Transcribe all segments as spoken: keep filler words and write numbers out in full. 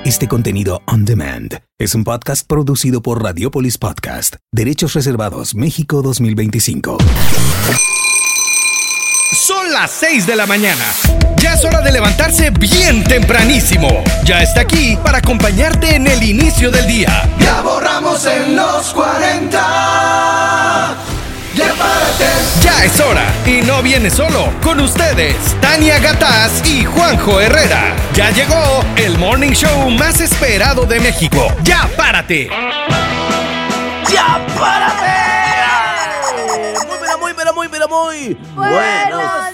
Este contenido on demand es un podcast producido por Radiopolis Podcast. Derechos reservados México dos mil veinticinco. Son las seis de la mañana. Ya es hora de levantarse bien tempranísimo. Ya está aquí para acompañarte en el inicio del día. Ya borramos en los cuarenta. Ya párate. Ya es hora y no viene solo. Con ustedes, Tania Gataz y Juanjo Herrera. Ya llegó el morning show más esperado de México. ¡Ya párate! ¡Ya párate! Muy, pero muy, pero muy, pero muy buenos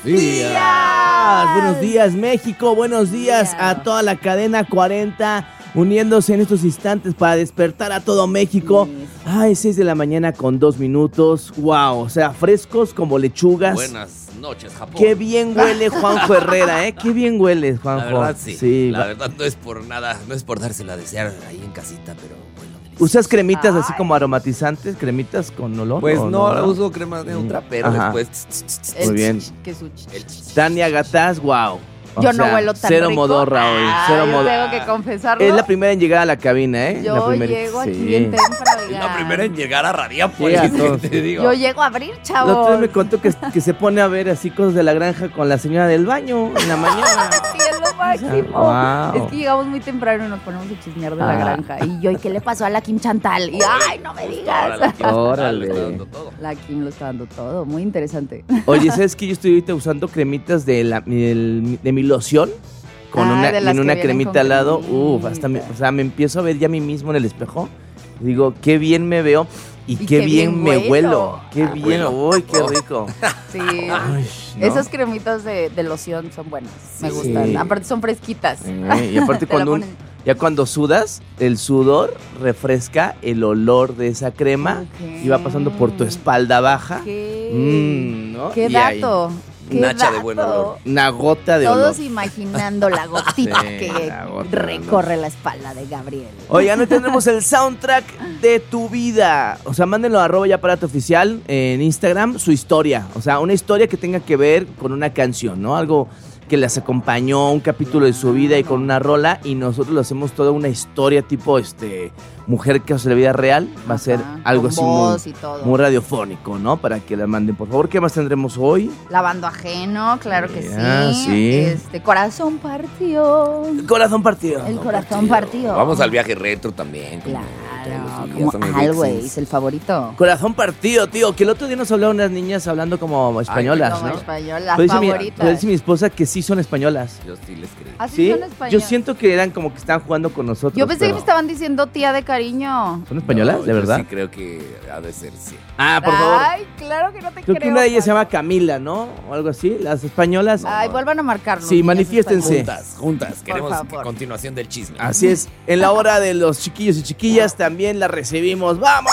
días. Buenos días, México. Buenos días yeah. a toda la cadena cuarenta. Uniéndose en estos instantes para despertar a todo México. Sí. Ay, seis de la mañana con dos minutos. Wow, o sea, frescos como lechugas. Buenas noches, Japón. Qué bien huele Juanjo Herrera, ¿eh? Qué bien huele, Juanjo. La verdad, sí. sí. La verdad no es por nada, no es por dársela a desear ahí en casita, pero bueno. Delicioso. ¿Usas cremitas Ay. así como aromatizantes? ¿Cremitas con olor? Pues no, no, no, uso crema neutra, pero Ajá. después... Muy bien. Que su Tania Gataz, wow. O yo sea, no huelo tan cero rico. modorra hoy, Ah, cero yo modorra. tengo que confesarlo. Es la primera en llegar a la cabina, ¿eh? Yo la primera... llego aquí sí. bien temprano. Es la primera en llegar a Radiópolis, Sí, a todos. te digo. Yo llego a abrir, La chavos. otra vez me contó que, que se pone a ver así cosas de la granja con la señora del baño en la mañana. Sí, es lo máximo. Wow. Es que llegamos muy temprano y nos ponemos a chismear de Ah. la granja. Y yo, ¿y qué le pasó a la Kim Chantal? Y, ay, no me digas. Órale, Kim, Órale. lo está dando todo. La Kim lo está dando todo. Muy interesante. Oye, ¿sabes que yo estoy ahorita usando cremitas de, la, del- de mi loción? Con Ah, una, de las en que una vienen cremita con al lado. cremita. Uf, hasta me, o sea, me empiezo a ver ya a mí mismo en el espejo. Digo, qué bien me veo y, Y qué, qué bien, bien me huelo. huelo. Qué Ah, bien, huelo. uy, qué rico. Sí. Ay, ¿no? Esas cremitas de, de loción son buenas. Me Sí. gustan. Aparte son fresquitas. Eh, y aparte Te la cuando un- ponen. ya cuando sudas, el sudor refresca el olor de esa crema Ok. y va pasando por tu espalda baja. ¿Qué? Mm, ¿no? ¿Qué Y ahí, dato? ¿Qué Nacha de buen dato? olor. una gota de Todos olor. imaginando la gotita Sí, que la gota de recorre la espalda de Gabriel. Oigan, hoy tendremos el soundtrack de tu vida. O sea, mándenlo a arroba ya para tu oficial en Instagram, su historia. O sea, una historia que tenga que ver con una canción, ¿no? Algo que les acompañó, un capítulo de su vida y con una rola. Y nosotros lo hacemos toda una historia tipo, este, mujer que hace la vida real. Va a ser Ajá, algo con así voz muy, y todo. muy radiofónico, ¿no? Para que la manden, por favor. ¿Qué más tendremos hoy? Lavando ajeno, claro que Ya, sí. sí. Este, corazón partió. El corazón partido. El corazón partió. Vamos al viaje retro también. como Claro, todos los días, como son mis Always, vixens. el favorito. Corazón partido, tío. Que el otro día nos hablaron unas niñas hablando como españolas, Como ¿no? español, la Pero dice mi- favorita. pero dice mi esposa que sí son españolas. Yo sí les creo. ¿Así ¿Sí? son español? Yo siento que eran como que estaban jugando con nosotros. Yo pensé que pero- me estaban diciendo tía de cariño. ¿Son españolas, No, de yo verdad? Sí creo que ha de ser, sí. Ah, por favor. Ay, claro que no te Creo creo. que una de ellas se Juan. llama Camila, ¿no? O algo así. Las españolas. Ay, vuelvan a marcarlo. Sí, manifiéstense. Juntas, juntas. Queremos favor. continuación del chisme. Así es. En la hora de los chiquillos y chiquillas también la recibimos. ¡Vamos!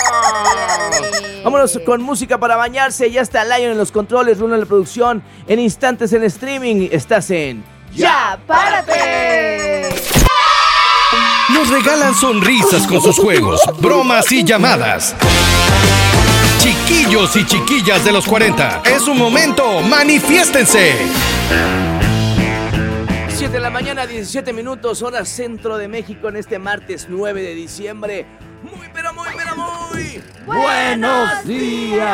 Vámonos con música para bañarse. Ya está Lion en los controles, Runo en la producción. En instantes en streaming estás en... ¡Ya, párate! Nos regalan sonrisas con sus juegos, bromas y llamadas. Chiquillos y chiquillas de los cuarenta, es un momento, manifiéstense. siete de la mañana, diecisiete minutos, hora centro de México en este martes nueve de diciembre. Muy, pero muy, pero muy... ¡Buenos días!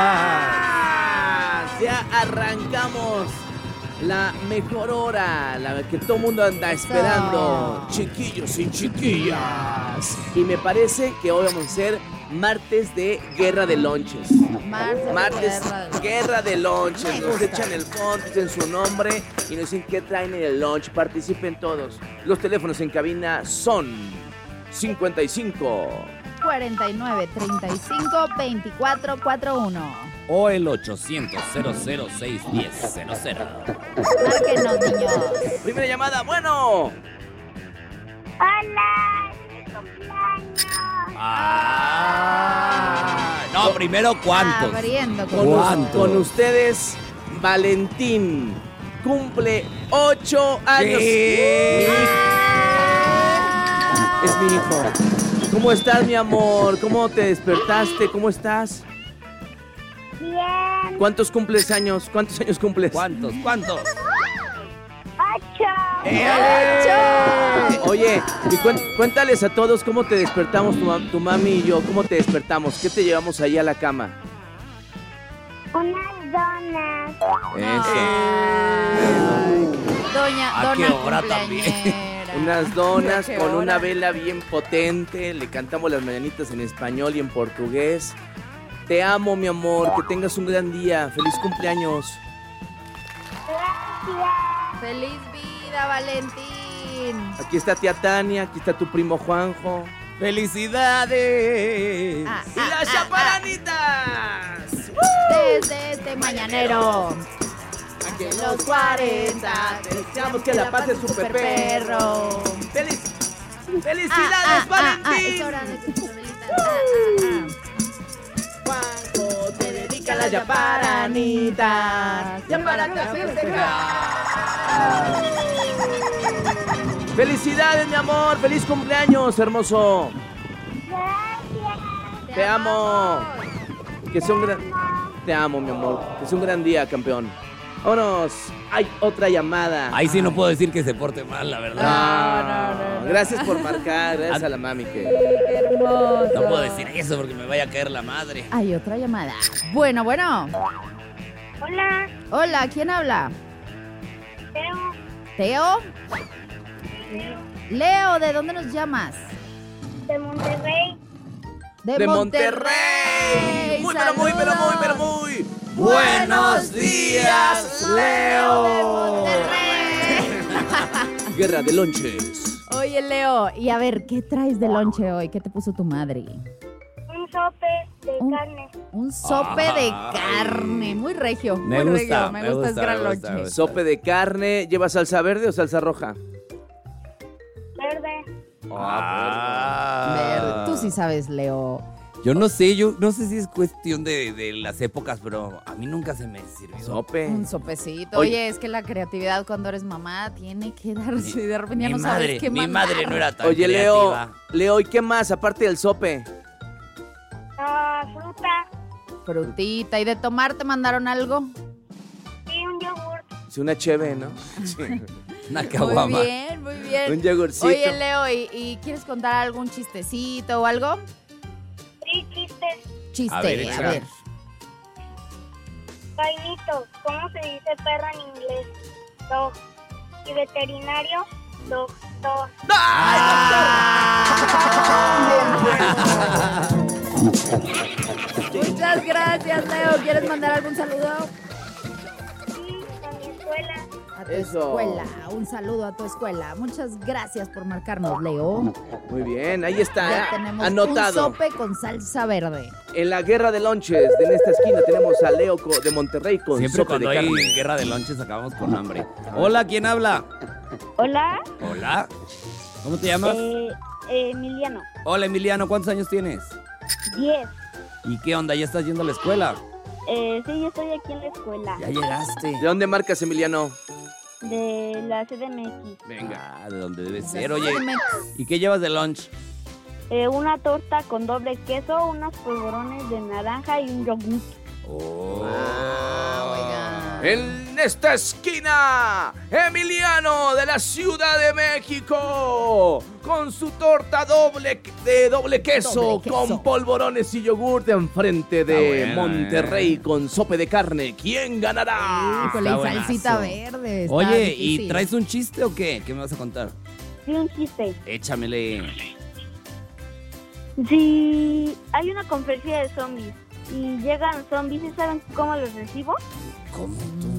Ya arrancamos la mejor hora, la que todo el mundo anda esperando. Chiquillos y chiquillas. Y me parece que hoy vamos a hacer martes de guerra de lonches. Martes, Martes, guerra de- guerra de lonches. Nos echan el phone, dicen su nombre y nos dicen qué traen en el lunch. Participen todos. Los teléfonos en cabina son cincuenta y cinco. cuarenta y nueve, treinta y cinco, veinticuatro, cuarenta y uno. O el ochocientos, cero cero seis diez, cero cero. Márquenos, niños. Primera llamada, bueno. Hola, es mi cumpleaños. Ah, no, primero cuántos. Abriendo con Con, us- ¿Cuántos? con ustedes, Valentín. Cumple ocho años. ¿Qué? Mi hijo. Es mi hijo. ¿Cómo estás, mi amor? ¿Cómo te despertaste? ¿Cómo estás? Bien, ¿Cuántos cumples años? ¿Cuántos años cumples? ¿Cuántos? ¿Cuántos? ocho. ¡Eh! Oye, y cuen- cuéntales a todos cómo te despertamos, tu, mam- tu mami y yo, cómo te despertamos, ¿qué te llevamos ahí a la cama? Unas donas. Eso. Doña, ¿A dona qué hora también? cumpleañera. Unas donas ¿A qué con una hora? vela bien potente, le cantamos las mañanitas en español y en portugués. Te amo, mi amor, que tengas un gran día, feliz cumpleaños. Gracias. ¡Feliz vida, Valentín! Aquí está tía Tania, aquí está tu primo Juanjo. ¡Felicidades! Ah, ¡Y ah, las ah, chaparanitas! Desde este mañanero. Aquí en Los cuarenta. deseamos que la pases super perro. ¡Feliz! Ah, ¡Felicidades, ah, ah, ah, Valentín! es hora de que tu velita. Ah, ah, Juanjo te dedica las chaparanitas. Ya para que ¡Felicidades, mi amor! ¡Feliz cumpleaños, hermoso! Gracias. Te amo. Que sea un gran... Te amo, mi amor. Que sea un gran día, campeón. Vámonos. Hay otra llamada. Ahí sí no puedo decir que se porte mal, la verdad. No, No, no, no. Gracias por marcar. Gracias a la mami que... ¡Qué hermoso! No puedo decir eso porque me vaya a caer la madre. Hay otra llamada. Bueno, bueno. Hola. Hola, ¿quién habla? Teo. ¿Teo? Leo, ¿de dónde nos llamas? De Monterrey. De Monterrey. Muy, pero muy, pero muy, pero muy. Buenos días, Leo. De Monterrey. Guerra de lonches. Oye, Leo, y a ver, ¿qué traes de lonche hoy? ¿Qué te puso tu madre? Un sope de Un- carne. Un sope de carne, muy regio. Me muy gusta, regio, me, me gusta, gusta, es gran me gusta, lonche. me gusta. Sope de carne. ¿Lleva salsa verde o salsa roja? Verde. Ah. Ver, tú sí sabes, Leo. Yo no sé, yo no sé si es cuestión de, de las épocas, pero a mí nunca se me sirvió. Sope. Un sopecito. Oye. Oye, es que la creatividad cuando eres mamá tiene que darse. De repente ya Mi no madre, sabes qué mi mandar. madre no era tan Oye, Leo. creativa. Leo, ¿y qué más aparte del sope? Ah, fruta. Frutita. ¿Y de tomar te mandaron algo? Y un yogurt. Es una cheve, ¿no? Sí. Una Muy caguama. bien, muy bien. Un yogurcito. Oye, Leo, ¿y, y quieres contar algún chistecito o algo? Sí, chistes. Chiste, A a ver, ver. échale. Vainito. ¿Cómo se dice perro en inglés? Dog. Y veterinario. Doctor. Muchas gracias, Leo. ¿Quieres mandar algún saludo? Sí, a mi escuela. A tu Eso. escuela. Un saludo a tu escuela. Muchas gracias por marcarnos, Leo. Muy bien, ahí está. Ya ¿eh? tenemos Anotado. un sope con salsa verde. En la guerra de lonches, de en esta esquina tenemos a Leo co- de Monterrey con Siempre sope cuando de hay carne. guerra de lonches acabamos con hambre. Hola, ¿quién habla? Hola. Hola. ¿Cómo te llamas? Eh, Emiliano. Hola, Emiliano, ¿cuántos años tienes? diez. ¿Y qué onda? ¿Ya estás yendo a la escuela? Eh, sí, yo estoy aquí en la escuela. Ya llegaste. ¿De dónde marcas, Emiliano? De la C D M X. Venga, ah, de donde debe ser. Oye, Dime. ¿y qué llevas de lunch? Eh, una torta con doble queso, unos polvorones de naranja y un yogur. Oh. Ah, oiga. En esta esquina, Emiliano de la Ciudad de México, con su torta doble de doble queso, Doble queso. con polvorones y yogur de enfrente de Está buena, Monterrey eh. con sope de carne. ¿Quién ganará? Híjole, está y salsita buenazo. verde. está Oye, difícil. ¿y traes un chiste o qué? ¿Qué me vas a contar? Sí, un chiste. Échamele. Sí, hay una conferencia de zombies y llegan zombies y ¿saben cómo los recibo? ¿Cómo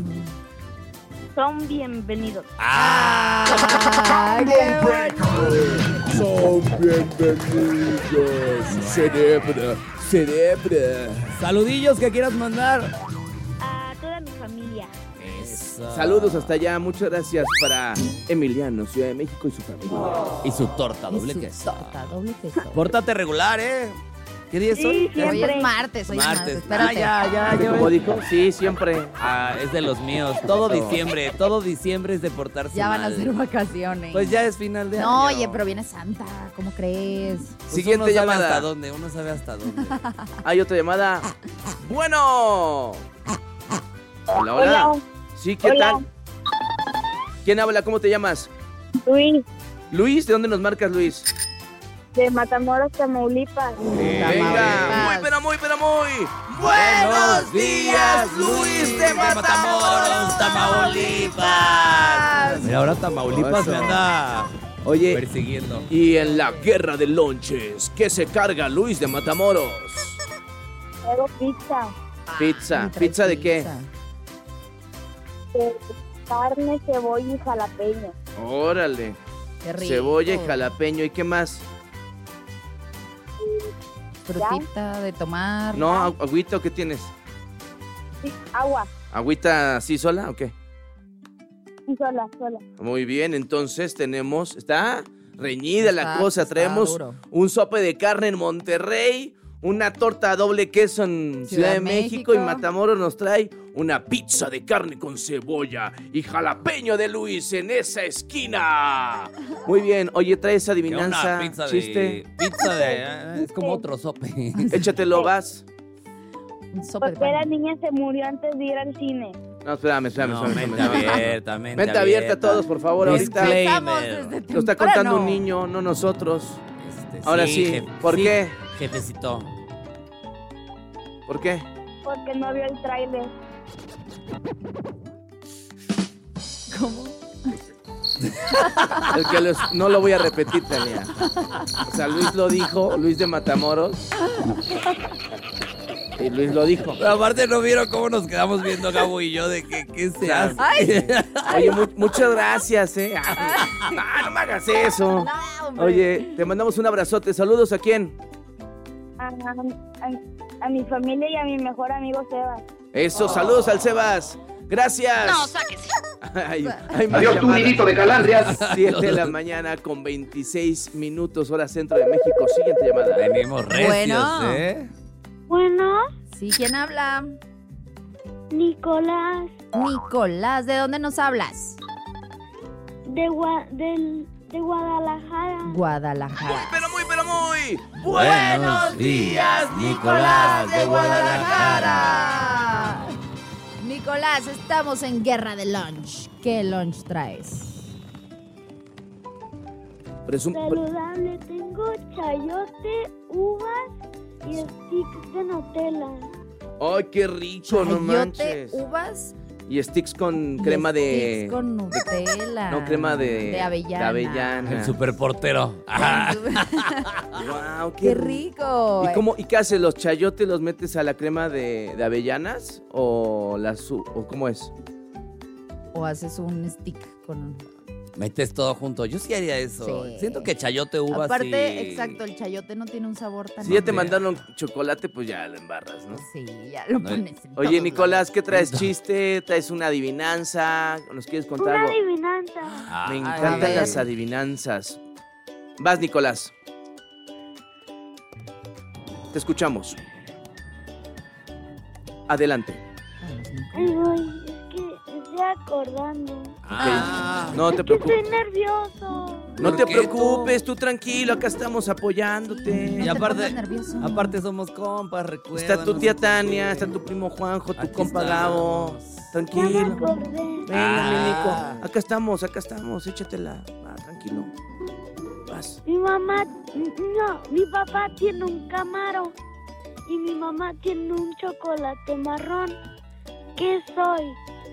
Son bienvenidos. ¡Ah! ¡Ah, qué bonito! Son bienvenidos. Cerebra, cerebra. Saludillos que quieras mandar. A toda mi familia. Eso. Saludos hasta allá, muchas gracias para Emiliano, Ciudad de México y su familia. Y su torta, doble Y su queso. torta, doble queso. Pórtate regular, ¿eh? ¿Qué día es Sí, hoy? sí. Hoy Siempre. es martes, hoy es martes. Martes. Espérate. Ah, ya, ya, ya. ¿Cómo ves. dijo? Sí, siempre. Ah, es de los míos. Todo diciembre, todo diciembre es de portarse Ya van a mal. ser vacaciones. Pues ya es final de año. No, oye, pero viene Santa, ¿cómo crees? Pues Siguiente uno sabe llamada. hasta dónde, uno sabe hasta dónde. Hay otra llamada. Bueno. Hola, hola. Sí, ¿qué Hola. tal? ¿Quién habla? ¿Cómo te llamas? Luis. Luis, ¿de dónde nos marcas, Luis? De Matamoros, Tamaulipas. Venga, muy, pero muy, pero muy. Buenos días, Luis de Matamoros, Tamaulipas. Mira, ahora Tamaulipas Eso. me anda Oye, persiguiendo. y en la guerra de lonches, ¿qué se carga Luis de Matamoros? Hago pizza. Pizza. Ay, trae ¿Pizza de qué? De carne, cebolla y jalapeño. Órale. Qué rico. Cebolla y jalapeño. ¿Y qué más? Frutita de tomar. No, agu- agüita, ¿o qué tienes? Sí, agua. ¿Agüita así sola o qué? Y sola, sola. Muy bien, entonces tenemos... Está reñida la Está- cosa. está Traemos duro. un sope de carne en Monterrey, una torta doble queso en Ciudad, Ciudad de de México, y México. Matamoros nos trae una pizza de carne con cebolla y jalapeño de Luis en esa esquina. Muy bien, oye, traes Que adivinanza, una pizza chiste. de... Pizza de... eh, es como otro sope. Échatelo, vas. Un sope de Porque la pan. niña se murió antes de ir al cine. No, espérame, espérame, No, espérame. mente espérame. abierta, mente, Mente abierta a todos, por favor, ahorita. Disclaimer. Empezamos desde Lo está contando temprano. un niño, no nosotros. Este, Ahora sí, jef- ¿por sí, qué? Jefecito. ¿Por qué? Porque no vio el tráiler. ¿Cómo? El que los- no lo voy a repetir, Tania. O sea, Luis lo dijo, Luis de Matamoros. Y Luis lo dijo. Pero aparte no vieron cómo nos quedamos viendo Gabo y yo de que qué se hace. Ay. Oye, mu- muchas gracias, ¿eh? Ah, no me hagas eso. No, hombre. Oye, te mandamos un abrazote. Saludos, ¿a quién? A, a- a mi familia y a mi mejor amigo Sebas. Eso, saludos al Sebas. Gracias. No, sáquese. Ay, ay, más Adiós, tú, llamadas. nidito de calandrias. siete de la mañana con veintiséis minutos, hora centro de México. Siguiente llamada. Venimos recios, Bueno. ¿eh? Bueno, Sí, ¿quién habla? Nicolás Nicolás, ¿de dónde nos hablas? de, Gua- del- de Guadalajara. Guadalajara. Pero muy, pero muy. Buenos días, Nicolás de Guadalajara. Nicolás, estamos en guerra de lunch. ¿Qué lunch traes? Presum- Saludable, tengo chayote, uvas y sticks de Nutella. Ay, qué rico, no Chayote, manches. uvas Y sticks con y crema de... sticks con Nutella. No, crema de... De avellana. de avellana. El superportero. Wow, ¡Qué rico! ¿Y, cómo, ¿Y qué haces? ¿Los chayotes los metes a la crema de, de avellanas? ¿O las su- o cómo es? O haces un stick con... Metes todo junto. Yo sí haría eso. Sí. Siento que chayote, uvas Aparte, sí. exacto, el chayote no tiene un sabor tan... Si ya te no. mandaron chocolate, pues ya lo embarras, ¿no? Sí, ya lo No, pones en Oye, todos Nicolás, ¿qué traes? ¿Chiste? ¿Traes una adivinanza? ¿Nos quieres contar Una algo? adivinanza. Ay, Me a encantan ver. las adivinanzas. Vas, Nicolás. Te escuchamos. Adelante. Ay, güey, es que estoy acordando. Ah, No te Es que estoy preocupes. nervioso. No ¿Por te qué preocupes, tú tranquilo, acá estamos apoyándote. Y No te aparte, pongas nervioso. aparte somos compas, recuerda. Está tu tía Tania, está tu primo Juanjo, tu Aquí compa Gabo. estamos. Ya me Tranquilo. acordé. Venga, mi Ah. Nico. Acá estamos, acá estamos, échatela. Va, tranquilo. Vas. Mi mamá, no, mi papá tiene un camaro y mi mamá tiene un chocolate marrón. ¿Qué soy?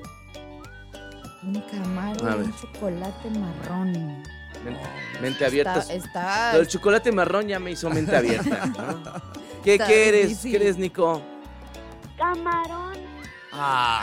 Un camaro A y ver. un chocolate marrón. Mente, mente abierta. Está... está- Lo del chocolate marrón ya me hizo mente abierta. ¿no? ¿Qué, Está ¿qué eres? difícil. ¿Qué eres, Nico? Camarón. Ah,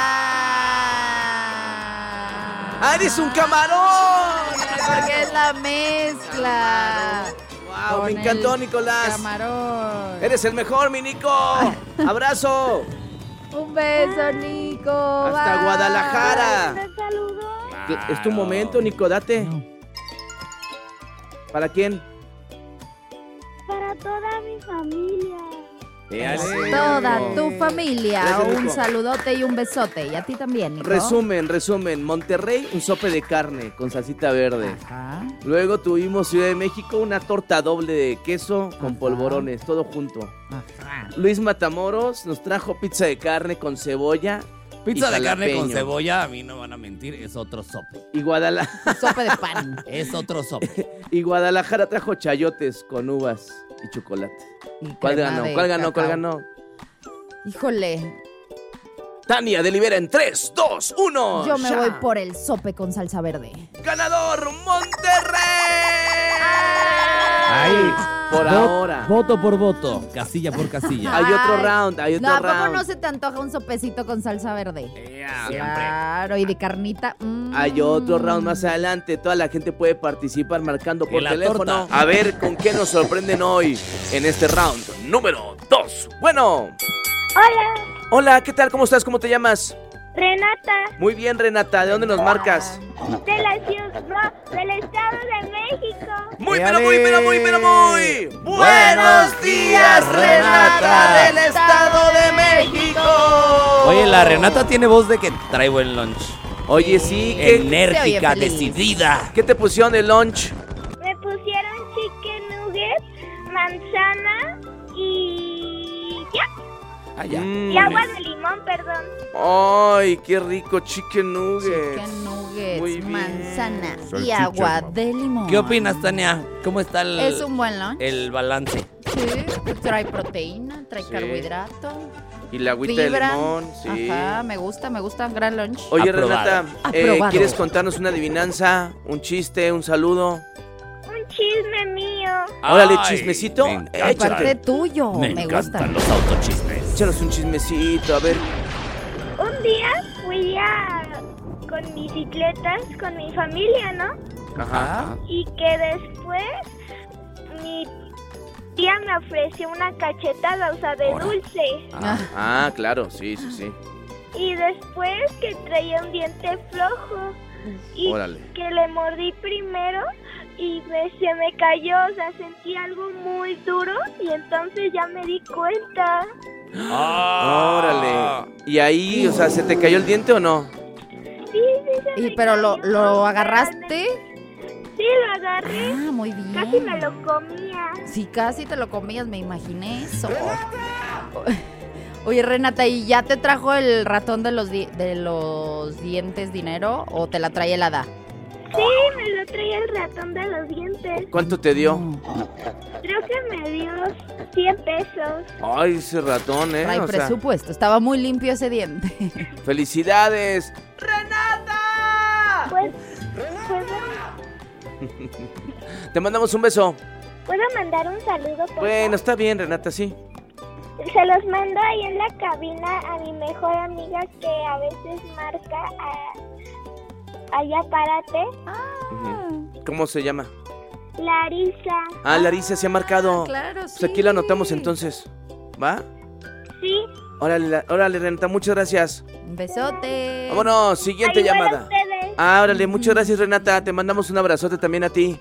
¡Ah! ¡Ah, eres un camarón! Porque es la mezcla. ¡Wow! Me Con encantó, el Nicolás. Camarón. ¡Eres el mejor, mi Nico! ¡Abrazo! Un beso, Nico. Hasta Bye. Guadalajara. ¿Me saludó? Es tu momento, Nico, date. ¿Para quién? Para toda mi familia. Toda tu familia. Gracias, Un Nico. saludote y un besote. Y a ti también, Nico. Resumen, resumen. Monterrey, un sope de carne con salsita verde. Ajá. Luego tuvimos Ciudad de México, una torta doble de queso con Ajá. polvorones, todo junto. Ajá. Luis Matamoros nos trajo pizza de carne con cebolla Pizza y de carne con jalapeño. cebolla, a mí no van a mentir, es otro sope. Y, Guadala- Sope de pan. Es otro sope. y Guadalajara trajo chayotes con uvas y chocolate. Y ¿Cuál crema ganó? de ¿Cuál ganó? ¿Cuál cacao. ganó? Híjole, Tania delibera en tres, dos, uno. yo me voy por el sope con salsa verde. ¡Ganador, Monterrey! Ay, Por Vo- ahora. Voto por voto, casilla por casilla. Hay otro Ay. round, hay otro No, ¿a poco round. no se te antoja un sopecito con salsa verde? Ea, Claro, y de carnita. mm. Hay otro round más adelante. Toda la gente puede participar marcando Que por la teléfono. torta. A ver con qué nos sorprenden hoy en este round número dos. Bueno. Hola, Hola, ¿qué tal? ¿Cómo estás? ¿Cómo te llamas? Renata, Muy bien, Renata. ¿De dónde nos marcas? de la ciudad, no, del Estado de México. Muy, Éale. pero muy, pero muy, pero muy. Buenos días, Renata del Estado de México. Oye, la Renata tiene voz de que trae buen lunch. Oye, sí. ¿Qué, Enérgica, feliz. decidida. ¿Qué te pusieron de lunch? Me pusieron chicken nuggets, manzana y ya. Allá. Mm. Y agua de limón, perdón. Ay, qué rico chicken nuggets. Chicken nuggets, Muy bien. manzana y Salchicha. agua de limón. ¿Qué opinas, Tania? ¿Cómo está el, Es un buen lunch. el balance? Sí, trae proteína, trae Sí. carbohidrato, Y la agüita de fibra. limón, sí. Ajá, me gusta, me gusta. Gran lunch. Oye, Aprobado. Renata, eh, Aprobado. ¿quieres contarnos una adivinanza, un chiste, un saludo? Un chisme mío. Órale, Ay, chismecito. me encanta. Échate. Aparte tuyo, me, Me gusta. encantan los autochismes. Échanos un chismecito, a ver. Un día fui a con bicicletas con mi familia, ¿no? Ajá. Y que después mi tía me ofreció una cachetada, o sea, de Ahora. dulce. Ah, Ah, claro, sí, sí, sí. Y después que traía un diente flojo y Órale. que le mordí primero y me- se me cayó, o sea, sentí algo muy duro y entonces ya me di cuenta. Ah. Órale. ¿Y ahí, o sea, se te cayó el diente o no? Sí, sí, se y me pero lo, cayó, lo agarraste. Sí, lo agarré. Ah, muy bien. Casi me lo comía. Sí, casi te lo comías, me imaginé eso. Oye, Renata, ¿y ya te trajo el ratón de los, di- de los dientes dinero o te la trae helada? Sí, me lo traía el ratón de los dientes. ¿Cuánto te dio? Creo que me dio cien pesos. Ay, ese ratón, ¿eh? Trae O sea, presupuesto, estaba muy limpio ese diente. ¡felicidades! ¡Renata! Pues, ¿puedo, Te mandamos un beso. ¿puedo mandar un saludo? por Bueno, favor? está bien, Renata, sí. Se los mando ahí en la cabina a mi mejor amiga que a veces marca a, allá párate. Ujú. ¿Cómo se llama? Larisa. Ah, Larisa se ha marcado. Claro, sí. Pues aquí la anotamos entonces. ¿Va? Sí. Órale, la- órale, Renata, muchas gracias. Un besote. Vámonos, siguiente Ahí van llamada. ustedes. Ah, órale, muchas gracias, Renata. Te mandamos un abrazote también a ti.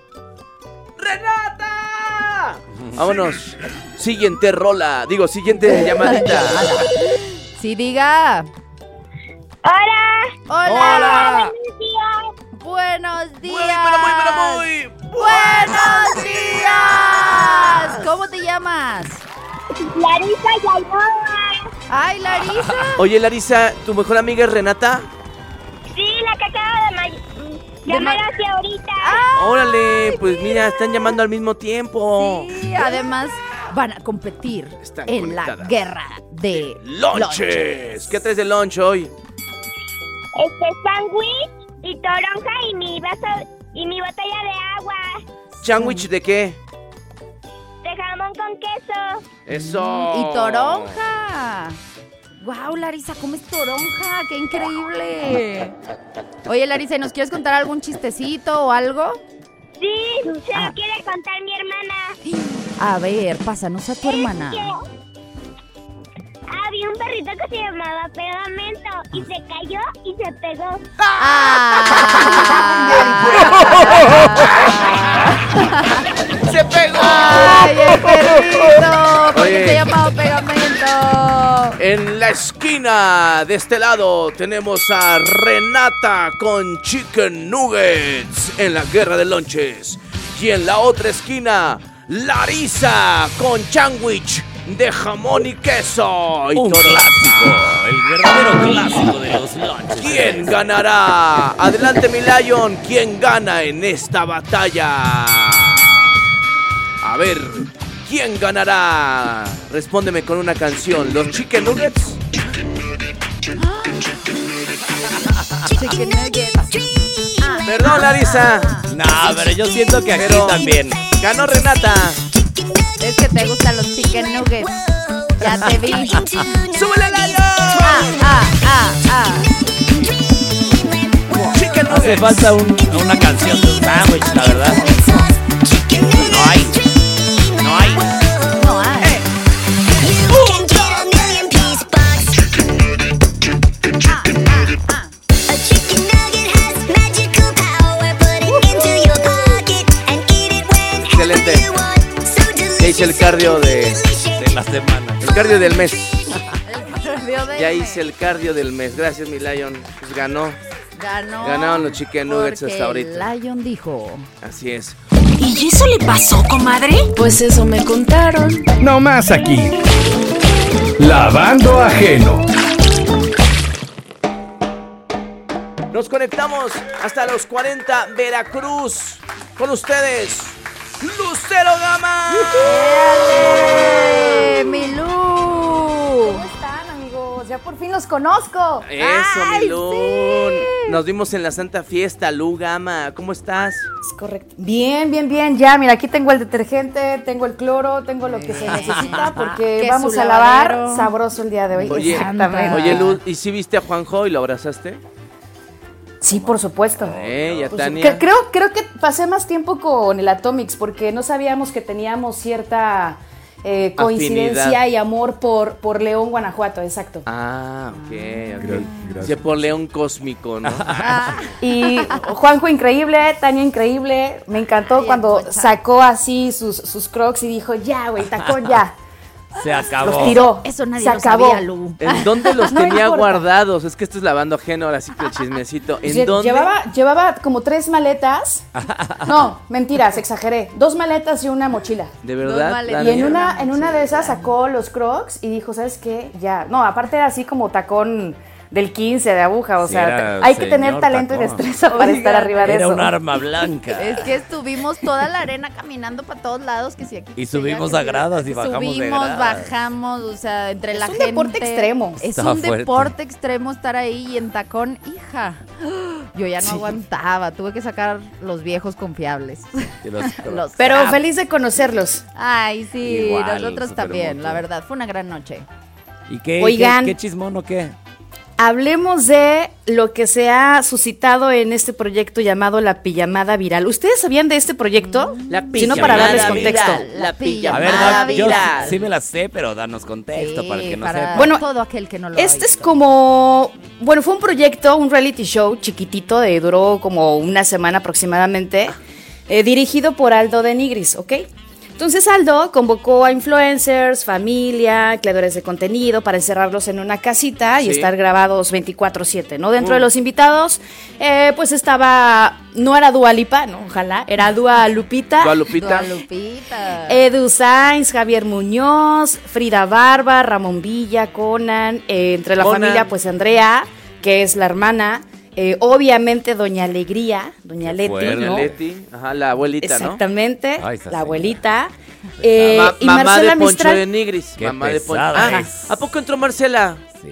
¡Renata! Vámonos. Siguiente rola. Digo, siguiente llamadita. Sí, diga. Hola. Hola. Buenos días. Buenos Muy, días. pero muy, pero muy. Buenos días. ¿Cómo te llamas? Larisa Yayoa. Ay, Larisa. Oye, Larisa, ¿tu mejor amiga es Renata? Sí, la que acaba de ma- llamar ma- hacia ahorita. Órale, pues mira, están llamando al mismo tiempo. Sí, además van a competir Están en la conectadas. guerra de ¡Lonches! ¿Qué traes de lunch hoy? Este sándwich y toronja y mi vaso y mi botella de agua ¿Sándwich de qué? de jamón con queso. Eso. Y toronja. Wow, Larisa, ¿cómo es toronja? ¡Qué increíble! Oye, Larisa, ¿y nos quieres contar algún chistecito o algo? Sí, se Ah. lo quiere contar mi hermana. A ver, pásanos a tu hermana. Es que había un perrito que se llamaba Pegamento y se cayó y se pegó. ¡Se pegó! ¡Ay, el perrito! ¿Por qué Oye. se llamaba Pegamento? En la esquina de este lado tenemos a Renata con Chicken Nuggets en la guerra de lonches. Y en la otra esquina, Larisa con sándwich de jamón y queso. Y Un toronja. clásico, el verdadero clásico de los lunches. ¿Quién ganará? Adelante, mi Lion. ¿Quién gana en esta batalla? A ver, ¿quién ganará? Respóndeme con una canción. ¿Los Chicken Nuggets? Chicken nuggets. Ah, Perdón, Larisa. No, pero yo siento que aquí Pero- también. Ganó Renata. es que te gustan los chicken nuggets. Ya te vi. ¡Súbele, Lion! Ah, ah, ah, ah. Chicken Hace Nuggets. falta un- una canción de un sándwich, la verdad. No hay. No hay. No hay. Excelente. Ya hice el cardio de... De la semana. El cardio del mes. El cardio del Ya mes. hice el cardio del mes. Gracias, mi Lion. Pues ganó. Ganó. Ganaron los chicken nuggets porque hasta ahorita. el Lion dijo. Así es. ¿Y eso le pasó, comadre? Pues eso me contaron. No más aquí. Lavando ajeno. Nos conectamos hasta los cuarenta, Veracruz. Con ustedes, Lucero Gama. ¡Éale, mi Lu! ¿Cómo están, amigos? Ya por fin los conozco. Eso, ¡Ay, mi Lu. sí! Nos vimos en la Santa Fiesta, Lu Gama. ¿Cómo estás? Es correcto. Bien, bien, bien. Ya, mira, aquí tengo el detergente, tengo el cloro, tengo lo que se necesita porque Que vamos su a lavar lavadero. sabroso el día de hoy. Oye, Exactamente. Oye, Lu, ¿y si viste a Juanjo y lo abrazaste? Sí, por supuesto. Eh, y a Pues, Tania. que- creo, creo que pasé más tiempo con el Atomics porque no sabíamos que teníamos cierta eh, coincidencia Afinidad. y amor por, por León, Guanajuato, exacto. Ah, ok, ok. gracias. Se por León Cósmico, ¿no? Ah, Y Juanjo increíble, Tania increíble. Me encantó Ay, cuando Pocha. sacó así sus, sus crocs y dijo, ya, güey, tacón, ya. Se acabó. Los tiró. eso nadie Se lo acabó. sabía, Lu. ¿En dónde los No tenía importa. guardados? Es que esto es lavando ajeno, ahora sí que el chismecito. ¿En Lle- dónde? Llevaba, llevaba como tres maletas. No, mentiras, exageré. Dos maletas y una mochila. ¿De Dos verdad? maletas. Y en Tania? una, en una de esas sacó los crocs y dijo, ¿sabes qué? Ya. No, aparte era así como tacón del quince de aguja. O Sí, sea, era te- hay que señor tener talento y tacón. destreza para Oigan, estar arriba de Era eso. un arma blanca. Es que estuvimos toda la arena caminando para todos lados, que si aquí Y que si allá, subimos que a si- gradas y bajamos de Subimos, gradas. bajamos, o sea, entre Es la un gente. deporte extremo. Es Estaba un fuerte. deporte extremo estar ahí y en tacón, hija. Yo ya no aguantaba, tuve que sacar los viejos confiables. Y los- Los Pero traps. feliz de conocerlos. Ay, sí, Igual, nosotros súper también, mutuo. la verdad, fue una gran noche. ¿Y qué, Oigan. qué, qué chismón o qué? Hablemos de lo que se ha suscitado en este proyecto llamado La Pijamada Viral. ¿Ustedes sabían de este proyecto? La Si no, para darles pijamada contexto. viral, La A ver, pijamada da- yo viral. sí me la sé, pero danos contexto Sí, para el que no para sepa. Bueno, todo aquel que no lo ha Este es visto. como, bueno, fue un proyecto, un reality show chiquitito, de duró como una semana aproximadamente, eh, dirigido por Aldo de Nigris, ¿ok? Entonces Aldo convocó a influencers, familia, creadores de contenido para encerrarlos en una casita y Sí. estar grabados veinticuatro siete, ¿no? Dentro Mm. de los invitados, eh, pues estaba, no era Dua Lipa, ¿no? Ojalá, era Dua Lupita. Dua Lupita. Dua Lupita. Edu Sainz, Javier Muñoz, Frida Barba, Ramón Villa, Conan, eh, entre la Conan. familia pues Andrea, que es la hermana, eh, obviamente Doña Alegría, Doña Qué Leti, fuerte. ¿no? Leti, ajá, la abuelita, ¿no? Exactamente, Ay, esa la señora. abuelita. eh, Ma- y mamá Marcela de Poncho Mistral. de Nigris. Qué mamá de Poncho. pesada Ah, es. ¿a poco entró Marcela? Sí.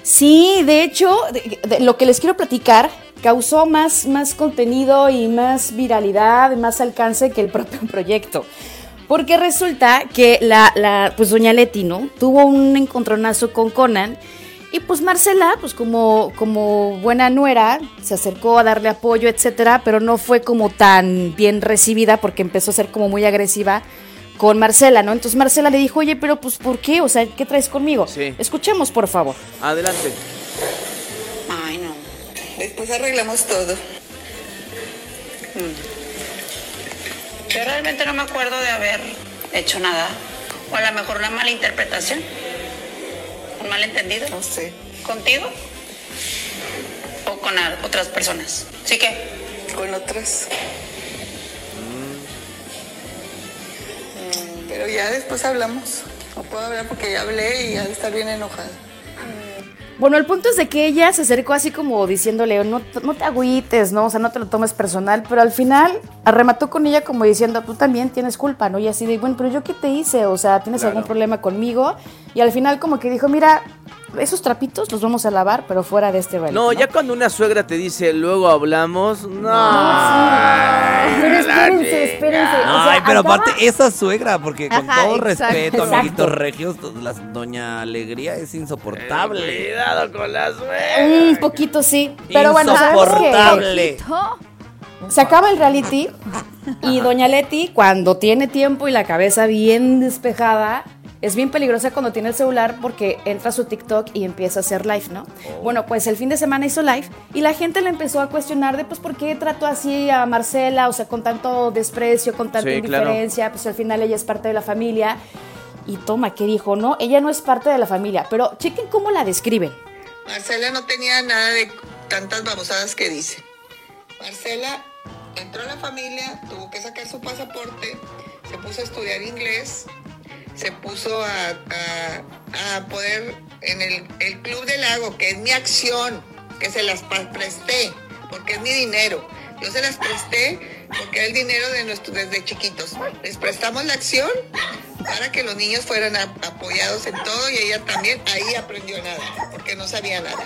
Sí, de hecho, de- de- lo que les quiero platicar causó más, más contenido y más viralidad, más alcance que el propio proyecto. Porque resulta que la, la pues doña Leti, ¿no? Tuvo un encontronazo con Conan y pues Marcela, pues como, como buena nuera, se acercó a darle apoyo, etcétera, pero no fue como tan bien recibida porque empezó a ser como muy agresiva con Marcela, ¿no? Entonces Marcela le dijo, oye, pero pues ¿por qué? O sea, ¿qué traes conmigo? Sí. Escuchemos, por favor. Adelante. Ay, no. Después arreglamos todo. Mm. Yo realmente no me acuerdo de haber hecho nada. O a lo mejor una mala interpretación. Un malentendido. No sé. ¿Contigo? ¿O con a- otras personas? ¿Sí que? Con otras. Mm, Pero ya después hablamos. No puedo hablar porque ya hablé y ya de estar bien enojada. Bueno, el punto es de que ella se acercó así como diciéndole, no, no te agüites, ¿no? O sea, no te lo tomes personal, pero al final arremató con ella como diciendo, tú también tienes culpa, ¿no? Y así de, bueno, pero ¿yo qué te hice? O sea, ¿tienes Claro. algún problema conmigo? Y al final como que dijo, mira, esos trapitos los vamos a lavar, pero fuera de este reality. No, ya cuando una suegra te dice, luego hablamos, no. Ay, Pero la espérense, espérense. o sea, Ay, pero andaba- aparte, esa suegra, porque con Ajá, todo exacto. respeto, Exacto. amiguitos regios, la doña Alegría es insoportable. Cuidado con la suegra. Un poquito sí, pero bueno, ¿sabes qué? Insoportable. Se acaba el reality y doña Leti, cuando tiene tiempo y la cabeza bien despejada, es bien peligrosa cuando tiene el celular porque entra a su TikTok y empieza a hacer live, ¿no? Bueno, pues el fin de semana hizo live y la gente le empezó a cuestionar de, pues, ¿por qué trató así a Marcela? O sea, con tanto desprecio, con tanta Sí, claro. indiferencia, pues al final ella es parte de la familia. Y toma, ¿qué dijo? No, ella no es parte de la familia, pero chequen cómo la describen. Marcela no tenía nada de tantas babosadas que dice. Marcela entró a la familia, tuvo que sacar su pasaporte, se puso a estudiar inglés, se puso a, a, a poder en el, el Club del Lago, que es mi acción, que se las pa- presté, porque es mi dinero. Yo se las presté porque era el dinero de nuestro, desde chiquitos. Les prestamos la acción para que los niños fueran a- apoyados en todo y ella también ahí aprendió nada, porque no sabía nada.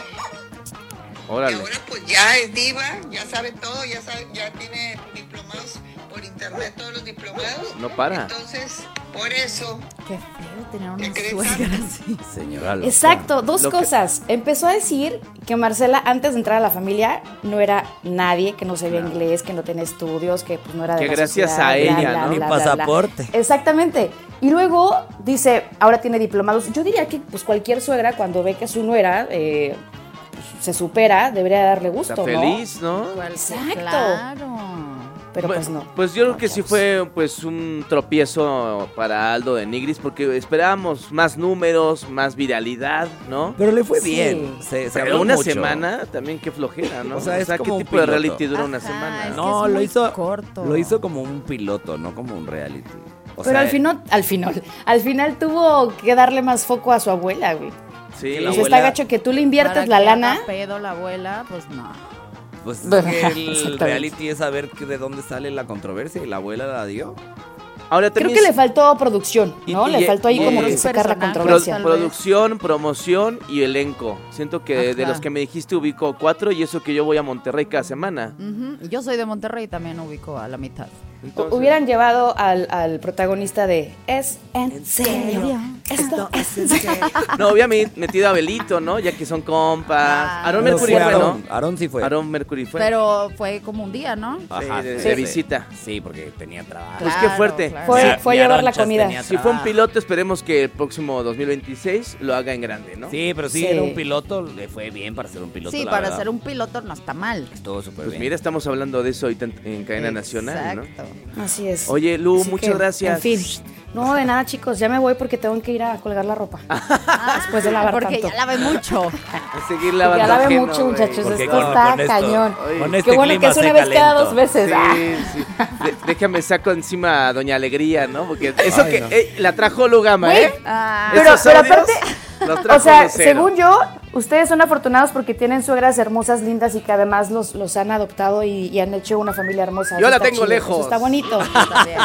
Órale. Y ahora pues ya es diva, ya sabe todo, ya sabe, ya tiene diplomados por internet, todos los diplomados. No para. Entonces, por eso, Qué feo tener una ¿qué crees? suegra así. Señora loca. Exacto, dos Lo que- cosas. Empezó a decir que Marcela, antes de entrar a la familia, no era nadie, que no sabía inglés, que no tenía estudios, que pues no era de Que la gracias sociedad, a bla, ella, bla, ¿no? Ni bla, bla, bla. pasaporte. Exactamente. Y luego dice, ahora tiene diplomados. Yo diría que pues cualquier suegra, cuando ve que su nuera eh, pues, se supera, debería darle gusto, Está ¿no? feliz, ¿no? Exacto. Claro. Pero pues Bueno, no. Pues yo creo que sí fue pues un tropiezo para Aldo de Nigris porque esperábamos más números, más viralidad, ¿no? Pero le fue Sí. bien. Se, se Pero habló una mucho. semana también qué flojera, ¿no? O sea, es ¿qué como un tipo de piloto. reality dura una Ajá, semana? es que No, es lo muy hizo, corto. lo hizo como un piloto, no como un reality. O Pero sea, al final, al final, al final tuvo que darle más foco a su abuela, güey. Sí, La O sea, abuela- está gacho que tú le inviertes Para la que lana. haga pedo la abuela, pues no. pues es Bueno, que el exactamente. reality es saber que de dónde sale la controversia y la abuela la dio. Ahora Creo también que le faltó producción, ¿no? Y- le y- faltó ahí y- como y- que sacar la personajes. Pro- controversia. Tal vez. producción, promoción y elenco. Siento que de Ajá. los que me dijiste ubico cuatro y eso que yo voy a Monterrey cada semana. Ujú. Yo soy de Monterrey y también ubico a la mitad. Entonces, Hubieran llevado al, al protagonista de Es en serio. Esto es en serio. No, había mi- metido a Belito, ¿no? Ya que son compas. Ah. Aaron Pero Mercury fue fue, ¿no? Aarón, Aarón sí fue. Aaron Mercury fue. Pero fue como un día, ¿no? Ajá, Sí, de- sí, de sí. visita. Sí, porque tenía trabajo. Pues qué fuerte. Fue- Ya- fue ya llevar la Aronchas comida. tenía Si fue un trabajo. piloto, esperemos que el próximo dos mil veintiséis lo haga en grande, ¿no? Sí, pero sí, Sí. era un piloto, le fue bien para ser un piloto. Sí, la para verdad. ser un piloto no está mal. Estuvo súper Pues bien. mira, estamos hablando de eso ahorita en, en cadena nacional, ¿no? Exacto. Así es. Oye, Lu, Así muchas que, gracias. En fin. No, de nada, chicos. Ya me voy porque tengo que ir a colgar la ropa. Después de lavar Porque tanto. ya lavé mucho. A seguir lavando Ya lavé ajeno, mucho, güey. muchachos. Porque Esto con- está con esto- cañón. con Qué este bueno que clima es una se vez cada calentó. dos veces. Ah. Sí, sí. De- déjame saco encima a Doña Alegría, ¿no? Porque eso Ay, que no. eh, la trajo Lugama, Güey, ¿eh? Ah, Pero, Esos pero audios aparte, los trajo o sea, de cero. según yo, ustedes son afortunados porque tienen suegras hermosas, lindas y que además los, los han adoptado y, y han hecho una familia hermosa. Yo Eso la está tengo chido, lejos. eso está bonito. también.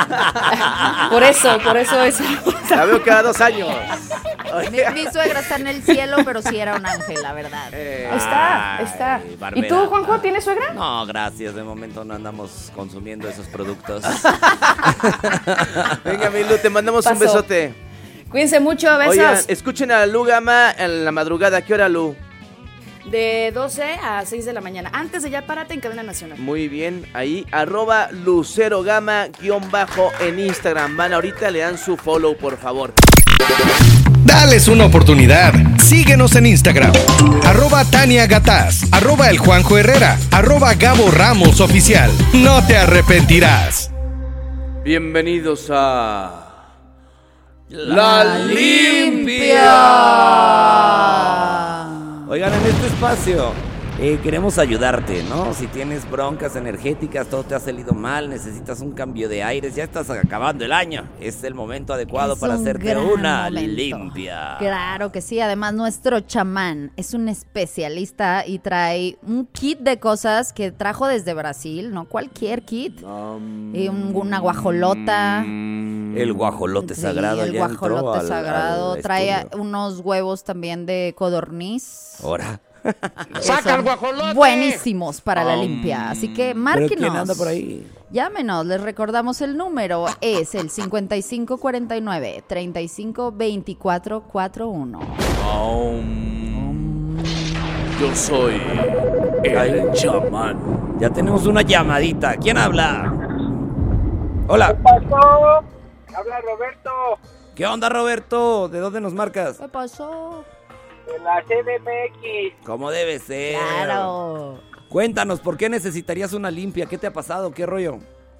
Por eso, por eso es. La veo cada dos años. Mi, mi suegra está en el cielo, pero sí era un ángel, la verdad. Eh, Está, Ay, está. ¿Y Barbera. tú, Juanjo, tienes suegra? No, gracias. De momento no andamos consumiendo esos productos. venga, Milu, te mandamos un Pasó. besote. Cuídense mucho, besos. Oigan, escuchen a Lugama en la madrugada. ¿A qué hora, Lu? De doce a seis de la mañana. Antes de Ya Párate en Cadena Nacional. Muy bien, ahí, arroba Lucero Gama, guión bajo en Instagram. Van ahorita, le dan su follow, por favor. Dales una oportunidad. Síguenos en Instagram. Arroba Tania Gataz. Arroba el Juanjo Herrera. Arroba Gabo Ramos Oficial. No te arrepentirás. Bienvenidos a... La Limpia. Oigan, en este espacio Eh, queremos ayudarte, ¿no? Si tienes broncas energéticas, todo te ha salido mal, necesitas un cambio de aires, ya estás acabando el año. Es el momento adecuado Es para un hacerte gran una momento. limpia. Claro que sí, además nuestro chamán es un especialista y trae un kit de cosas que trajo desde Brasil, no cualquier kit. Um, y un, una guajolota. El guajolote Sí, sagrado el ya entró guajolote al- sagrado. al Trae estudio. unos huevos también de codorniz. Ahora. ¡Saca el guajolote! Buenísimos para la limpia. Así que ¿Pero márquenos. quién anda por ahí? Llámenos, les recordamos el número. Es el cincuenta y cinco cuarenta y nueve, treinta y cinco veinticuatro cuarenta y uno. Yo soy el chamán. Ya tenemos una llamadita. ¿Quién habla? Hola. ¿Qué pasó? Habla Roberto, ¿Qué onda, Roberto? ¿De dónde nos marcas? ¿Qué pasó? de la C D M X. ¿Cómo debe ser? Claro. Cuéntanos, ¿por qué necesitarías una limpia? ¿Qué te ha pasado? ¿Qué rollo?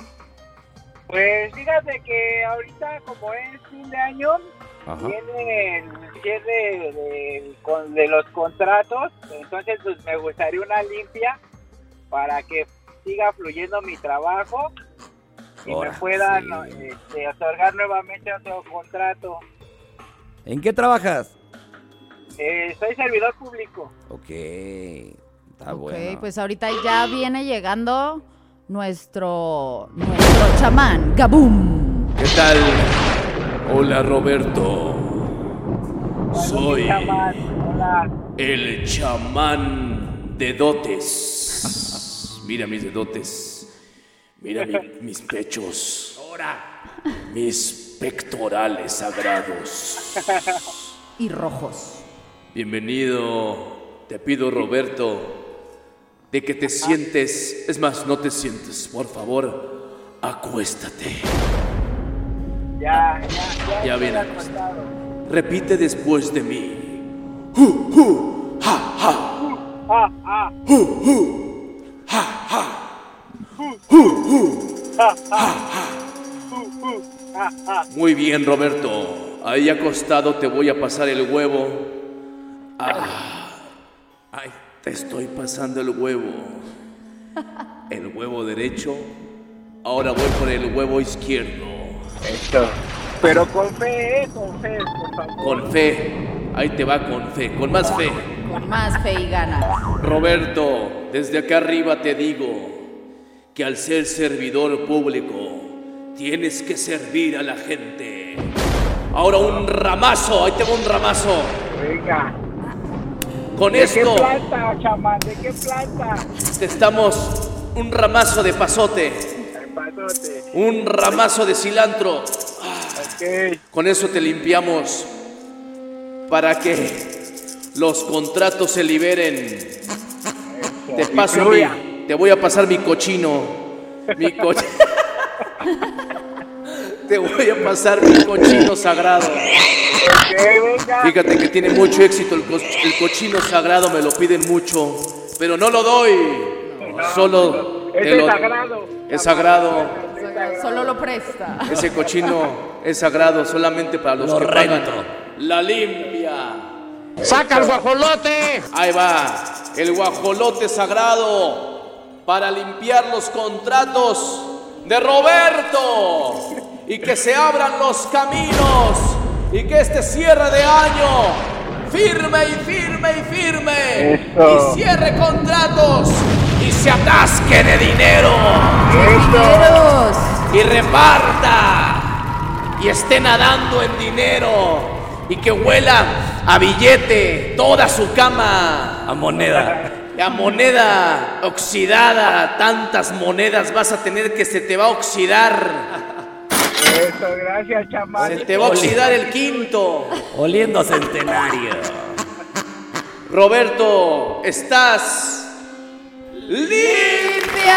Pues fíjate que ahorita, como es fin de año, Ajá. viene el cierre de, con- de los contratos, entonces pues me gustaría una limpia para que siga fluyendo mi trabajo y Ahora, me puedan sí. este, otorgar nuevamente otro contrato. ¿En qué trabajas? Eh, soy servidor público. Ok, está Ok, bueno. pues ahorita ya viene llegando nuestro, nuestro chamán, Gabum. ¿Qué tal? Hola, Roberto. Soy Chamán, hola. el chamán de dotes. Mira mis dedotes. Mira mi- mis pechos. Mis pectorales sagrados. Y rojos. Bienvenido. Te pido, Roberto, de que te sientes. Es más, no te sientes. Por favor, acuéstate. Ya, ya, ya. Ya estoy viene. acostado. Repite después de mí. Hu, hu, ja, ja. Ah, ah. Hu, hu, ja, ja. Hu, hu, Ah, ja, ah. ja. Uh, uh, ah, ah. Muy bien, Roberto. Ahí acostado te voy a pasar el huevo. Ah, ay, te estoy pasando el huevo. El huevo derecho. Ahora voy por el huevo izquierdo. Esto. Pero con fe, ¿eh? Con fe, por favor. Con fe. Ahí te va con fe, con más fe. Con más fe y ganas. Roberto, desde acá arriba te digo que al ser servidor público tienes que servir a la gente. Ahora un ramazo, ahí te va un ramazo. Venga. Con ¿De esto qué planta, chamán? ¿De qué planta? te estamos un ramazo de pasote, El pasote. un ramazo de cilantro. Ok. Con eso te limpiamos para que los contratos se liberen. Te paso mi, te voy a pasar mi cochino. Mi co- Te voy a pasar mi cochino sagrado. Ok, venga. Fíjate que tiene mucho éxito el, co- el cochino sagrado, me lo piden mucho, pero no lo doy. Solo Ese te lo- es sagrado. Es sagrado. Solo lo presta. Ese cochino es sagrado solamente para los Lo que pagan rento. la limpia. ¡Saca el guajolote! Ahí va, el guajolote sagrado para limpiar los contratos de Roberto y que se abran los caminos y que este cierre de año firme y firme y firme Eso. y cierre contratos y se atasque de dinero Dineros. y reparta y esté nadando en dinero y que huela a billete toda su cama, A moneda. a moneda oxidada. Tantas monedas vas a tener que se te va a oxidar, Eso, gracias, chamán. se te va a oxidar el quinto. Oliendo a centenario. Roberto, estás limpio.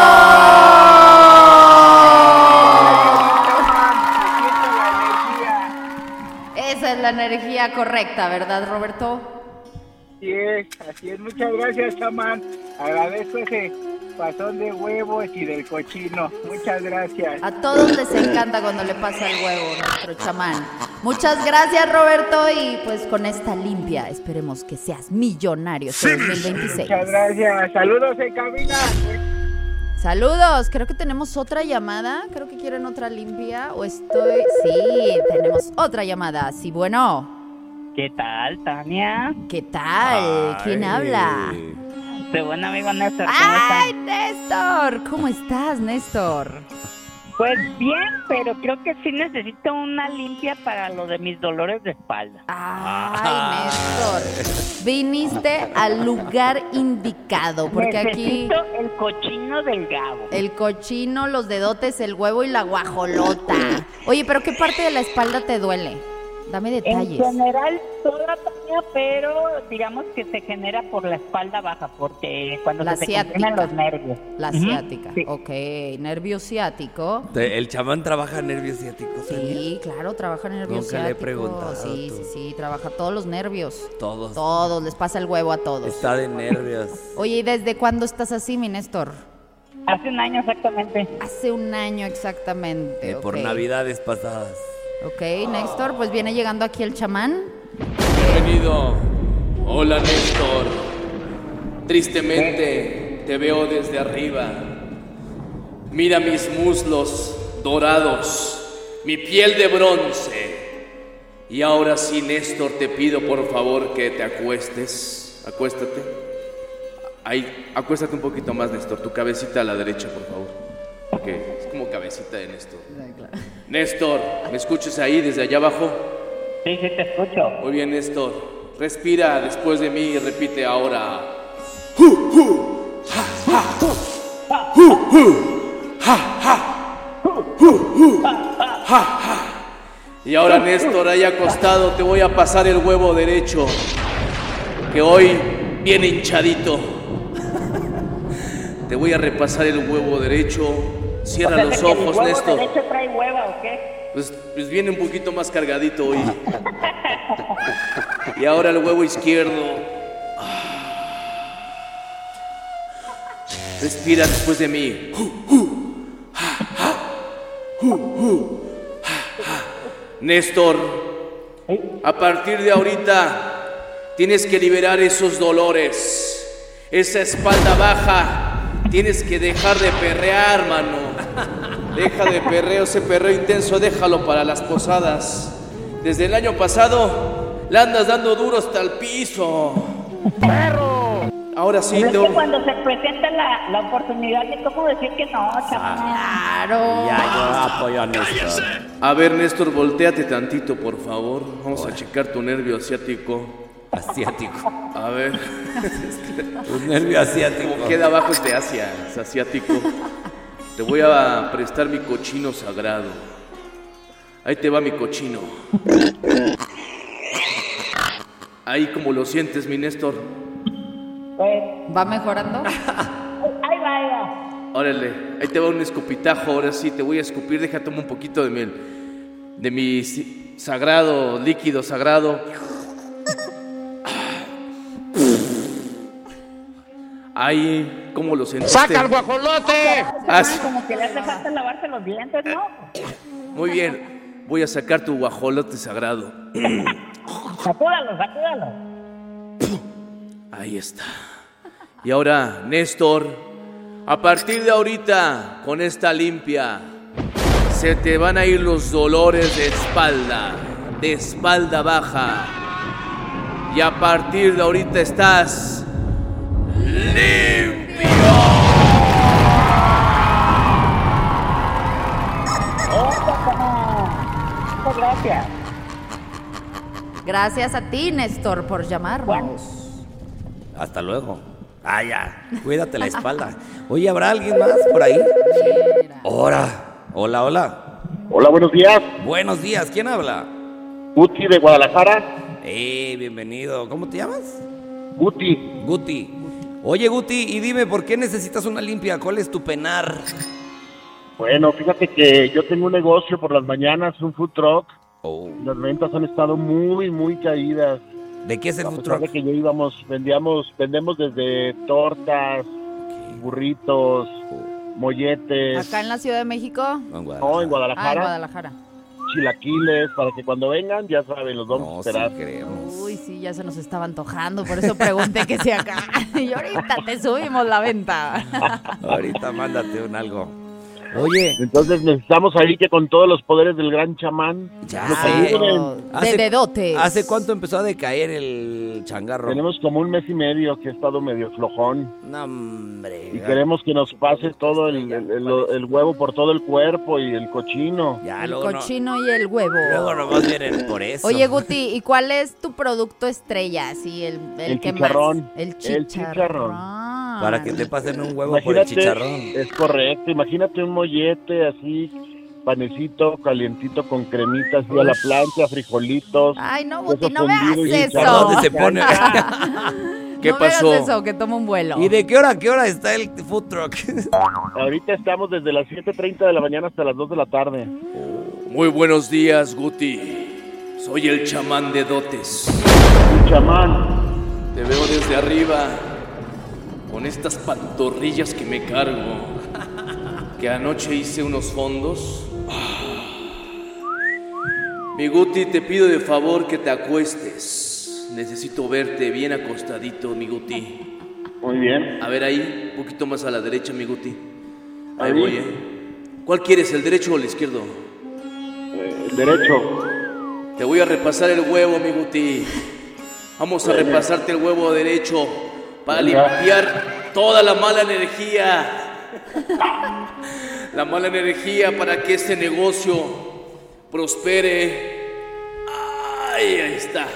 Siento la energía. Esa es la energía correcta, ¿verdad, Roberto? Así es, así es. Muchas gracias, chamán. Agradezco ese pasón de huevos y del cochino. Muchas gracias. A todos les encanta cuando le pasa el huevo, nuestro chamán. Muchas gracias, Roberto, y pues con esta limpia esperemos que seas millonario este dos mil veintiséis. Muchas gracias. Saludos en cabina. Saludos, creo que tenemos otra llamada, creo que quieren otra limpia o estoy... Sí, tenemos otra llamada, sí, bueno. ¿Qué tal, Tania? ¿Qué tal? ¿Quién Ay. habla? Tu buen amigo Néstor, ¿cómo ¡Ay, estás? Néstor! ¿Cómo estás, Néstor? Pues bien, pero creo que sí necesito una limpia para lo de mis dolores de espalda. Ay, Néstor, viniste al lugar indicado, porque aquí... Necesito el cochino del Gabo. El cochino, los dedotes, el huevo y la guajolota. Oye, ¿pero qué parte de la espalda te duele? Dame detalles. En general, toda Tania, pero digamos que se genera por la espalda baja, porque cuando La se te ciática. comprimen los nervios. La Ujú, ciática, sí. ok. Nervio ciático. ¿El chamán trabaja nervio ciático? Sí, claro, trabaja nervio Nunca le he ciático. preguntado, Sí, tú. sí, sí, trabaja todos los nervios. Todos. Todos, les pasa el huevo a todos. Está de nervios. Oye, ¿y desde cuándo estás así, mi Néstor? Hace un año exactamente. Hace un año exactamente. Eh, por ok. navidades pasadas. Ok, Néstor, pues viene llegando aquí el chamán. Bienvenido. Hola, Néstor. Tristemente te veo desde arriba. Mira mis muslos dorados, mi piel de bronce. Y ahora sí, Néstor, te pido por favor que te acuestes. Acuéstate. Ahí, acuéstate un poquito más, Néstor. Tu cabecita a la derecha, por favor. Porque es como cabecita de Néstor. Néstor, ¿me escuchas ahí desde allá abajo? Sí, sí, te escucho. Muy bien, Néstor. Respira después de mí y repite ahora. ¡Hu, hu! ¡Ja, ja! ¡Hu, hu! ¡Ja, ja! ¡Hu, hu! ¡Ja, ja! Y ahora, Néstor, ahí acostado te voy a pasar el huevo derecho, que hoy viene hinchadito. Te voy a repasar el huevo derecho. Cierra O sea, los que mi ojos, huevo Néstor. derecho trae hueva, ¿o qué? Pues, pues viene un poquito más cargadito hoy. Y ahora el huevo izquierdo. Respira después de mí. Néstor, a partir de ahorita tienes que liberar esos dolores, esa espalda baja. Tienes que dejar de perrear, mano. Deja de perreo, ese perreo intenso, déjalo para las posadas. Desde el año pasado le andas dando duro hasta el piso. ¡Perro! Ahora sí, Pero es te... que cuando se presenta la, la oportunidad de cómo decir que no, chaval. Claro. Ya, yo apoyo a Néstor. A ver, Néstor, volteate tantito, por favor. Vamos a checar tu nervio asiático. Asiático. A ver. Un nervio asiático. Como queda abajo es de Asia, es asiático. Te voy a prestar mi cochino sagrado. Ahí te va mi cochino. Ahí como lo sientes, mi Néstor. ¿Va mejorando? Ahí va, ahí va. Órale, ahí te va un escupitajo. Ahora sí, te voy a escupir. Deja, toma un poquito de mi, de mi si- sagrado, líquido sagrado. Ahí, ¿cómo lo sentiste? ¡Saca el guajolote! Ah, sí. Como que le hace falta lavarse los dientes, ¿no? Muy bien, voy a sacar tu guajolote sagrado. Sacúdalo, sacúdalo. Ahí está. Y ahora, Néstor, a partir de ahorita, con esta limpia, se te van a ir los dolores de espalda, de espalda baja. Y a partir de ahorita estás limpio. Muchas gracias. Gracias a ti, Néstor, por llamarnos. Hasta luego. Ah, ya. Cuídate la espalda. Oye, ¿habrá alguien más por ahí? Hola. Hola, hola. Hola, buenos días. Buenos días. ¿Quién habla? Guti de Guadalajara. Eh, bienvenido. ¿Cómo te llamas? Guti. Guti. Oye, Guti, y dime, ¿por qué necesitas una limpia? ¿Cuál es tu penar? Bueno, fíjate que yo tengo un negocio por las mañanas, un food truck. Oh. Las ventas han estado muy, muy caídas. ¿De qué es el A food pesar truck? de que ya íbamos, vendíamos, vendemos desde tortas, burritos, molletes. ¿Acá en la Ciudad de México? No, en No, en Ah, Guadalajara. en Guadalajara. chilaquiles, para que cuando vengan, ya saben, los vamos No, a esperar. sí queremos. Uy, sí, ya se nos estaba antojando, por eso pregunté que si acá. Y ahorita te subimos la venta. Ahorita mándate un algo. Oye. Entonces necesitamos ahí que con todos los poderes del gran chamán Ya nos sé. ayuden. De dedotes. ¿Hace cuánto empezó a decaer el changarro? Tenemos como un mes y medio que ha estado medio flojón. No, hombre. Y queremos que nos pase todo el, el, el- el huevo por todo el cuerpo y el cochino. Ya, El luego no- cochino y el huevo. Luego nomás vienen por eso. Oye, Guti, ¿y cuál es tu producto estrella? Así, el, el, El que chicharrón. más. El El chicharrón. chicharrón. Para que te pasen un huevo por el Imagínate, chicharrón. es correcto, imagínate un mollete así, panecito calientito con cremitas así a la plancha, frijolitos. Ay, no, queso Guti, no me hagas fundido y eso. ¿Por dónde se pone? ¿Qué no pasó? Me hagas eso, que tomo un vuelo. ¿Y de qué hora a qué hora está el food truck? Ahorita estamos desde las siete treinta de la mañana hasta las dos de la tarde. Muy buenos días, Guti. Soy el chamán de dotes. Un chamán. Te veo desde arriba con estas pantorrillas que me cargo. Que anoche hice unos fondos. Mi Guti, te pido de favor que te acuestes. Necesito verte bien acostadito, mi Guti. Muy bien. A ver ahí, un poquito más a la derecha, mi Guti. Ahí Ahí. voy, ¿eh? ¿Cuál quieres, el derecho o el izquierdo? Eh, derecho. Te voy a repasar el huevo, mi Guti. Vamos a Bueno. repasarte el huevo derecho para Venga. limpiar toda la mala energía. La mala energía para que este negocio prospere. Ay, ahí está.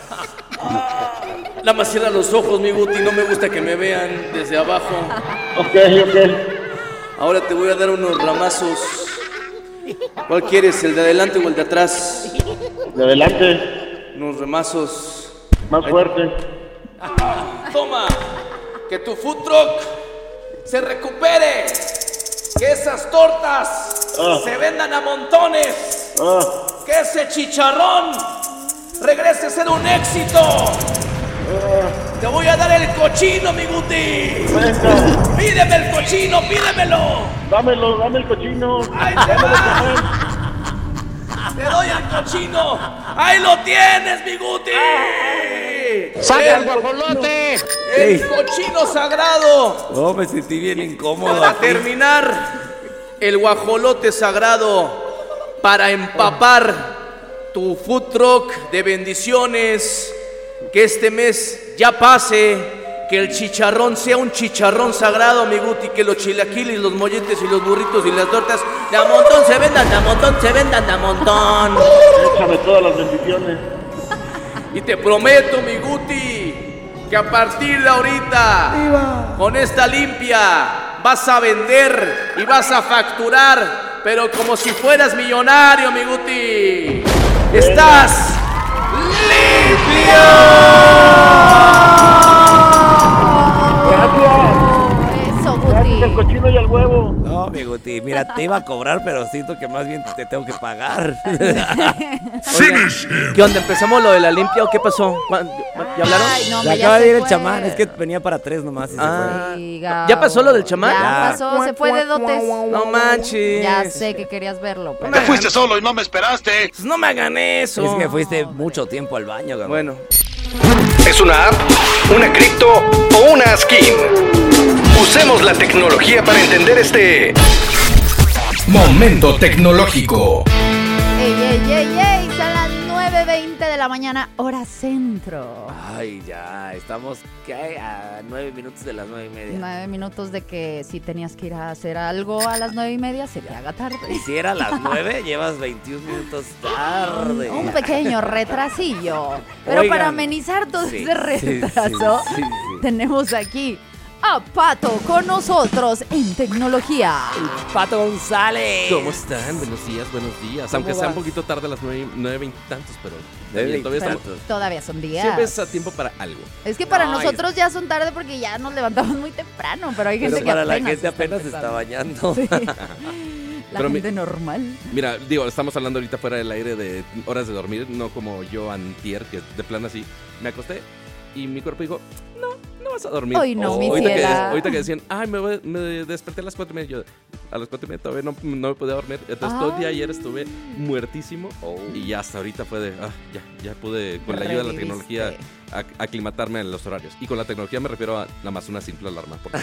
Nada más cierra los ojos, mi Guti. No me gusta que me vean desde abajo. Ok, ok. Ahora te voy a dar unos ramazos. ¿Cuál quieres, el de adelante o el de atrás? De adelante. Unos remazos. Más fuerte. Toma, que tu food truck se recupere, que esas tortas Ah. se vendan a montones, Ah, que ese chicharrón regrese a ser un éxito. Te voy a dar el cochino, mi Guti. venga. Pídeme el cochino, pídemelo. Dámelo, dame el cochino. Ahí te Dámelo, va. chamán. Te doy el cochino. Ahí lo tienes, mi Guti. ¡Saca el El- guajolote! El cochino sagrado. No, me sentí bien incómodo. Para aquí. terminar, el guajolote sagrado para empapar tu food truck de bendiciones. Que este mes ya pase. Que el chicharrón sea un chicharrón sagrado, mi Guti. Que los chilaquiles, los molletes y los burritos y las tortas de a montón se vendan, de a montón se vendan, de a montón. Échame todas las bendiciones. Y te prometo, mi Guti, que a partir de ahorita, con esta limpia, vas a vender y vas a facturar, pero como si fueras millonario, mi Guti. ¡Estás limpio! Eso, Gracias al Guti. cochino y al huevo. No, mi Guti, mira, te iba a cobrar, pero siento que más bien te tengo que pagar. Oigan, ¿qué onda? ¿Empezamos lo de la limpia o qué pasó? ¿Cuándo- ¿Ya hablaron? Ay, no, Se hombre, ya acaba de se ir el fue. chamán, es que venía para tres nomás y se Ah, Sí, ¿ya Gabo. pasó lo del chamán? Ya Ya. pasó, se fue de dotes. No manches. Ya sé que querías verlo, pero... Te fuiste solo y no me esperaste. Pues no me hagan eso. fue. Es que fuiste mucho tiempo al baño, cabrón. Bueno, ¿Es una app, una cripto o una skin? Usemos la tecnología para entender este momento tecnológico. ¡Ey, ey, ey, ey! Son las nueve veinte de la mañana, hora centro. Ay, ya, estamos ¿qué hay? A nueve minutos de las nueve y media. Nueve minutos de que si tenías que ir a hacer algo a las nueve y media, se te haga tarde. Y si era a las nueve, llevas veintiún minutos tarde. Un pequeño retrasillo. Pero Oigan, para amenizar todo sí, ese sí, retraso, sí, sí, sí. tenemos aquí a Pato con nosotros en tecnología. Pato González. ¿Cómo están? Buenos días, buenos días. ¿Cómo Aunque sea un vas? poquito tarde a las nueve, nueve veintitantos, pero Nueve bien, todavía Pero estamos. todavía son días. Siempre es a tiempo para algo. Es que para Ay. nosotros ya son tarde porque ya nos levantamos muy temprano, pero hay gente Pero que para la apenas gente está apenas se está empezando. bañando. Sí. La Pero mi- gente normal. Mira, digo, estamos hablando ahorita fuera del aire de horas de dormir, no como yo antier, que de plano así, me acosté y mi cuerpo dijo, no, no vas a dormir. Hoy no, mi ahorita que, ciela. ahorita que decían, ay, me, voy- me desperté a las cuatro y media, yo, a las cuatro y media todavía no, no me podía dormir. Entonces todo el día ayer estuve muertísimo y ya hasta ahorita fue de, ah, ya, ya pude con la ayuda de la tecnología ac- aclimatarme a los horarios. Y con la tecnología me refiero a nada más una simple alarma, porque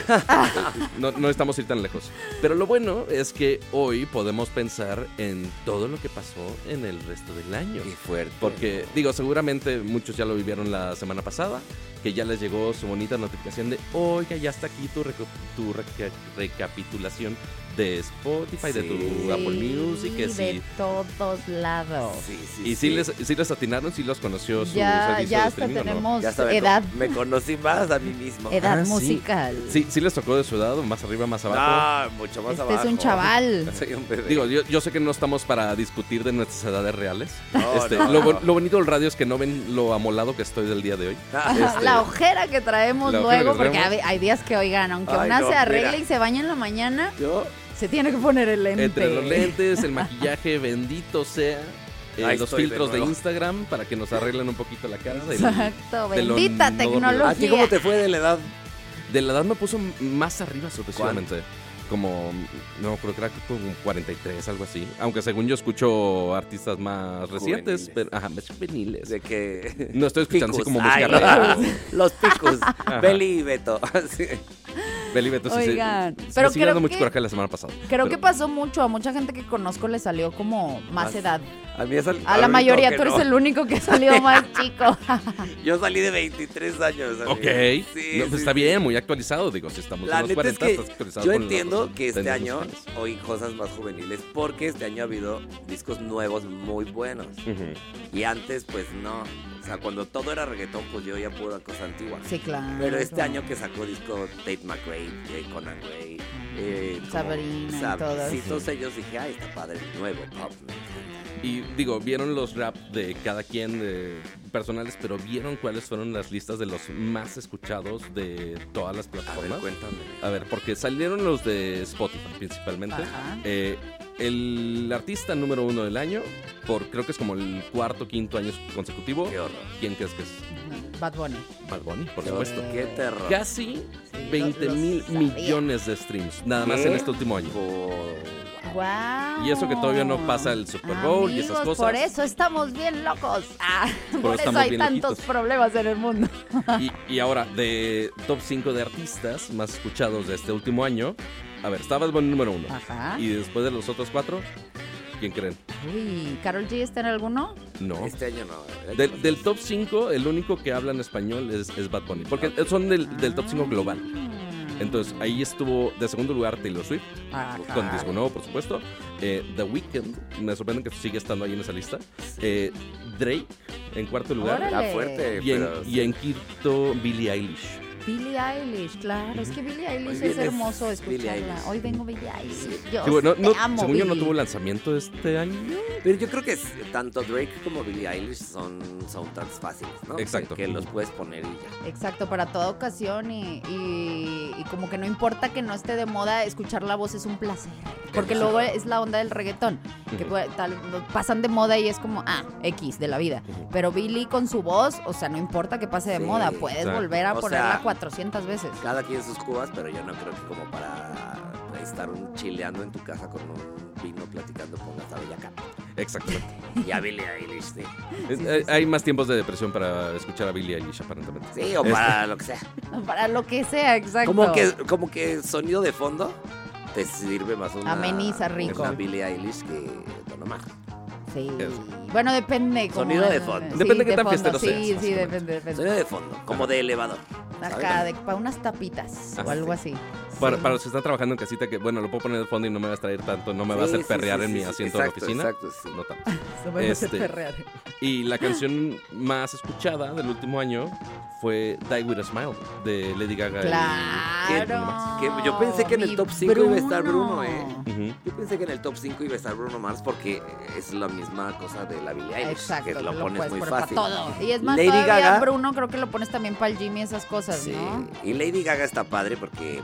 no, no estamos ir tan lejos. Pero lo bueno es que hoy podemos pensar en todo lo que pasó en el resto del año. Qué fuerte. Porque, digo, seguramente muchos ya lo vivieron la semana pasada, que ya les llegó su bonita notificación de, oiga, ya está aquí tu, reco- tu reca- recapitulación de Spotify, Sí. de tu Apple Music, que de sí. todos lados. Sí, sí, Y sí, les, sí les atinaron, sí los conoció su Ya- servicio ya de hasta streaming, ¿o no? tenemos Ya hasta me edad. con- Me conocí más a mí mismo. Edad Ah, sí. musical. Sí, sí les tocó de su edad, más arriba, más abajo. No, mucho más Este abajo. es un chaval. Soy un bebé. Digo, yo, yo sé que no estamos para discutir de nuestras edades reales. No, Este, no, lo, bo- no. lo bonito del radio es que no ven lo amolado que estoy del día de hoy. Este, La ojera que traemos la ojera luego, que porque traemos. hay, hay días que, oigan, aunque Ay, una no, se arregle mira. y se baña en la mañana, Yo, se tiene que poner el lente. Entre los lentes, el maquillaje, bendito sea. eh, Ahí los estoy de filtros de, nuevo. Instagram para que nos arreglen un poquito la cara. del- Exacto, de lo bendita no tecnología. ¿a ti cómo te fue de la edad? De la edad me puso más arriba sorpresivamente. Como, no, creo que era como cuarenta y tres, algo así. Aunque según yo escucho artistas más recientes, Juveniles. pero, ajá, más juveniles. De que... No estoy escuchando así Picus. como música Ay, real. Los picos. Beli y Beto. Sí. Beli Beto, sí, sí. Oigan, Sí, pero me sigue dando creo mucho que- coraje la semana pasada. Creo Pero- que pasó mucho. A mucha gente que conozco le salió como más, Más. edad. A mí es al- A la mí mayoría, no, tú que eres no. el único que salió más chico. Yo salí de veintitrés años. amigo. Ok, Sí, no, pues sí, está sí. bien, muy actualizado. Digo, si estamos La en los neta es cuarenta, que estás actualizado yo con los entiendo que este tendencias año musicales. oí cosas más juveniles porque este año ha habido discos nuevos muy buenos. Ujú. Y antes, pues no. O sea, cuando todo era reggaetón, pues yo oía pura cosa antigua. Sí, claro. Pero este año que sacó disco Tate McRae, eh, Conan Gray, eh, como Sabrina y Sab- todas. Sí, todos ellos dije, ay, está padre el nuevo pop. me encanta". Y digo, vieron los rap de cada quien de personales, pero vieron cuáles fueron las listas de los más escuchados de todas las A ver, plataformas. cuéntame. A ver, porque salieron los de Spotify principalmente. Ajá. Eh, el artista número uno del año, por creo que es como el cuarto, quinto año consecutivo. Qué horror. ¿Quién crees que es? Bad Bunny. Bad Bunny, por Qué supuesto. Qué terror. Casi Sí, veinte lo- lo mil sabía. millones de streams, nada más ¿Qué? en este último año. Por- Wow. Y eso que todavía no pasa el Super Bowl y esas Amigos, cosas. Por eso estamos bien locos. Ah, Por por, eso eso estamos hay bien tantos loquitos. problemas en el mundo. Y, y ahora, de top cinco de artistas más escuchados de este último año, a ver, estaba el buen número uno. Ajá. Y después de los otros cuatro, ¿quién creen? Uy, ¿Karol G está en alguno? No. Este año no. el año Del, pasado. del top cinco, el único que habla en español es, es Bad Bunny. Porque son del, del top cinco global. Entonces, ahí estuvo de segundo lugar Taylor Swift, Ajá. con disco nuevo, por supuesto. Eh, The Weeknd, me sorprende que sigue estando ahí en esa lista. Eh, Drake, en cuarto lugar. Órale. La fuerte, Y en, pero y sí. en quinto, Billie Eilish. Billie Eilish, claro. Es que Billie Eilish Hoy es vienes hermoso Billie escucharla. Eilish. Hoy vengo Billie Eilish. Yo Sí, bueno, te no- amo, según yo no Billie. tuvo lanzamiento este año. Pero yo creo que es- tanto Drake como Billie Eilish son soundtracks fáciles, ¿no? Exacto. Que, que los puedes poner y ya. Exacto, para toda ocasión y, y- y como que no importa que no esté de moda, escuchar la voz es un placer. Porque Exacto. luego es la onda del reggaetón, que Ujú. puede- tal, pasan de moda y es como, ah, X de la vida. Pero Billy con su voz, o sea, no importa que pase de Sí, moda, puedes exacto. volver a O ponerla sea, cuatrocientas veces. Cada quien sus cubas, pero yo no creo que como para estar un chileando en tu casa con un vino platicando pongas a Bellaca. Exactamente. Y a Billie Eilish, sí. Eh, Hay más tiempos de depresión para escuchar a Billie Eilish, aparentemente. Sí, o Este, para lo que sea. Para lo que sea, exacto. Como que, como que sonido de fondo te sirve más una... Ameniza rico. Una Billie Eilish que Don Omar. Sí. Eso. Bueno, depende. como- Sonido de fondo. Sí, Depende qué de tan fondo, fiestero Sí, seas, sí, básicamente. depende, depende. Sonido de fondo, como de elevador. Acá, de, para unas tapitas Ah, o algo sí. así. Para, Sí. para los que están trabajando en casita, que bueno, lo puedo poner de fondo y no me va a extraer tanto, no me va a Sí, hacer sí, perrear sí, en sí, mi sí. asiento de Exacto, la oficina. exacto, sí. No tanto. Se van a hacer Este, perrear. Y la canción más escuchada del último año fue Die With A Smile, de Lady Gaga. y- y Bruno Mars. Claro. Que yo pensé que en el mi top cinco iba a estar Bruno, Bruno. ¿eh? Ujú. Yo pensé que en el top cinco iba a estar Bruno Mars porque es la misma cosa de la Billie Eilish, Exacto, que lo lo pones puedes muy poner para fácil. todo. Y es más, Lady todavía Gaga, Bruno creo que lo pones también para el Jimmy y esas cosas, sí. ¿no? Y Lady Gaga está padre porque pues, Lady Gaga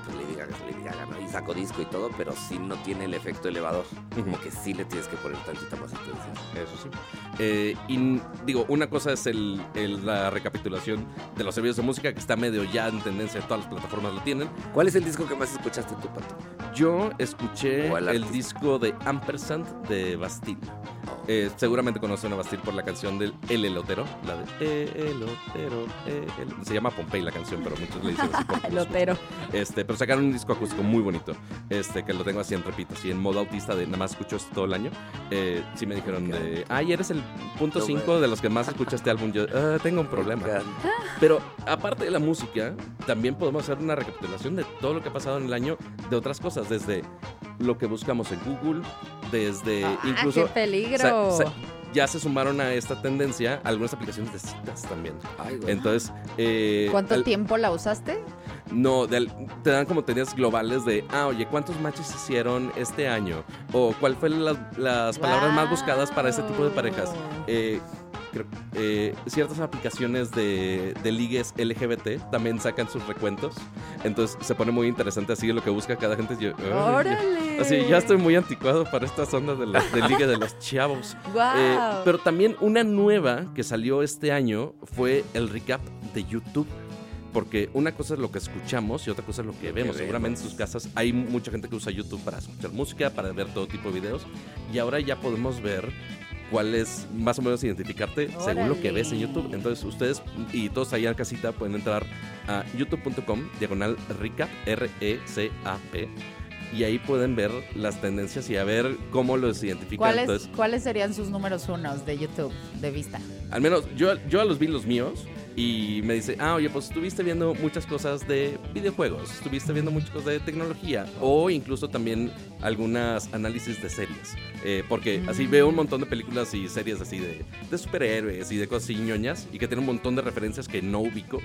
Gaga es Lady Gaga, ¿no? Y sacó disco y todo, pero sí no tiene el efecto elevador. Uh-huh. Como que sí le tienes que poner tantita más atención. Eso sí. Eh, y digo, una cosa es el, el, la recapitulación de los servicios de música, que está medio ya en tendencia, todas las plataformas lo tienen. ¿Cuál es el disco que más escuchaste tú, Pato? Yo escuché el, el disco de Ampersand de Bastille. Oh. Eh, seguramente conocen a Bastille por la canción del El Elotero, la de El Elotero, el... se llama Pompey la canción, pero muchos le dicen así por Elotero. Este, pero sacaron un disco acústico muy bonito, este, que lo tengo así en repito, así en modo autista de nada más escucho esto todo el año. Eh, sí me dijeron de, ay, eres el punto cinco de los que más escuchas este álbum. Yo, ah, tengo un problema. Pero aparte de la música, también podemos hacer una recapitulación de todo lo que ha pasado en el año, de otras cosas, desde lo que buscamos en Google, desde ah, incluso... ¡Qué peligro! Sa, sa, ya se sumaron a esta tendencia algunas aplicaciones de citas también. Ay, bueno. Entonces, eh, ¿cuánto al, tiempo la usaste? No, de, te dan como tendencias globales de, ah, oye, ¿cuántos matches hicieron este año? O ¿cuál fue la, las palabras wow. más buscadas para este tipo de parejas? Eh, creo, eh, ciertas aplicaciones de, de ligues L G B T también sacan sus recuentos. Entonces se pone muy interesante así lo que busca cada gente. Yo, ¡órale! Yo, así, ya estoy muy anticuado para estas ondas de, la, de ligue de los chavos. Wow. Eh, pero también una nueva que salió este año fue el recap de YouTube. Porque una cosa es lo que escuchamos y otra cosa es lo que vemos. Seguramente en sus casas hay mucha gente que usa YouTube para escuchar música, para ver todo tipo de videos. Y ahora ya podemos ver cuál es, más o menos identificarte ¡órale! Según lo que ves en YouTube. Entonces ustedes y todos allá en casita pueden entrar a youtube punto com diagonal recap, R E C A P. Y ahí pueden ver las tendencias y a ver cómo los identifican. ¿Cuáles, Entonces, ¿cuáles serían sus números unos de YouTube de vista? Al menos yo, yo a los vi los míos. Y me dice, ah, oye, pues estuviste viendo muchas cosas de videojuegos, estuviste viendo muchas cosas de tecnología o incluso también algunas análisis de series. Eh, porque mm. así veo un montón de películas y series así de, de superhéroes y de cosas así ñoñas y que tienen un montón de referencias que no ubico.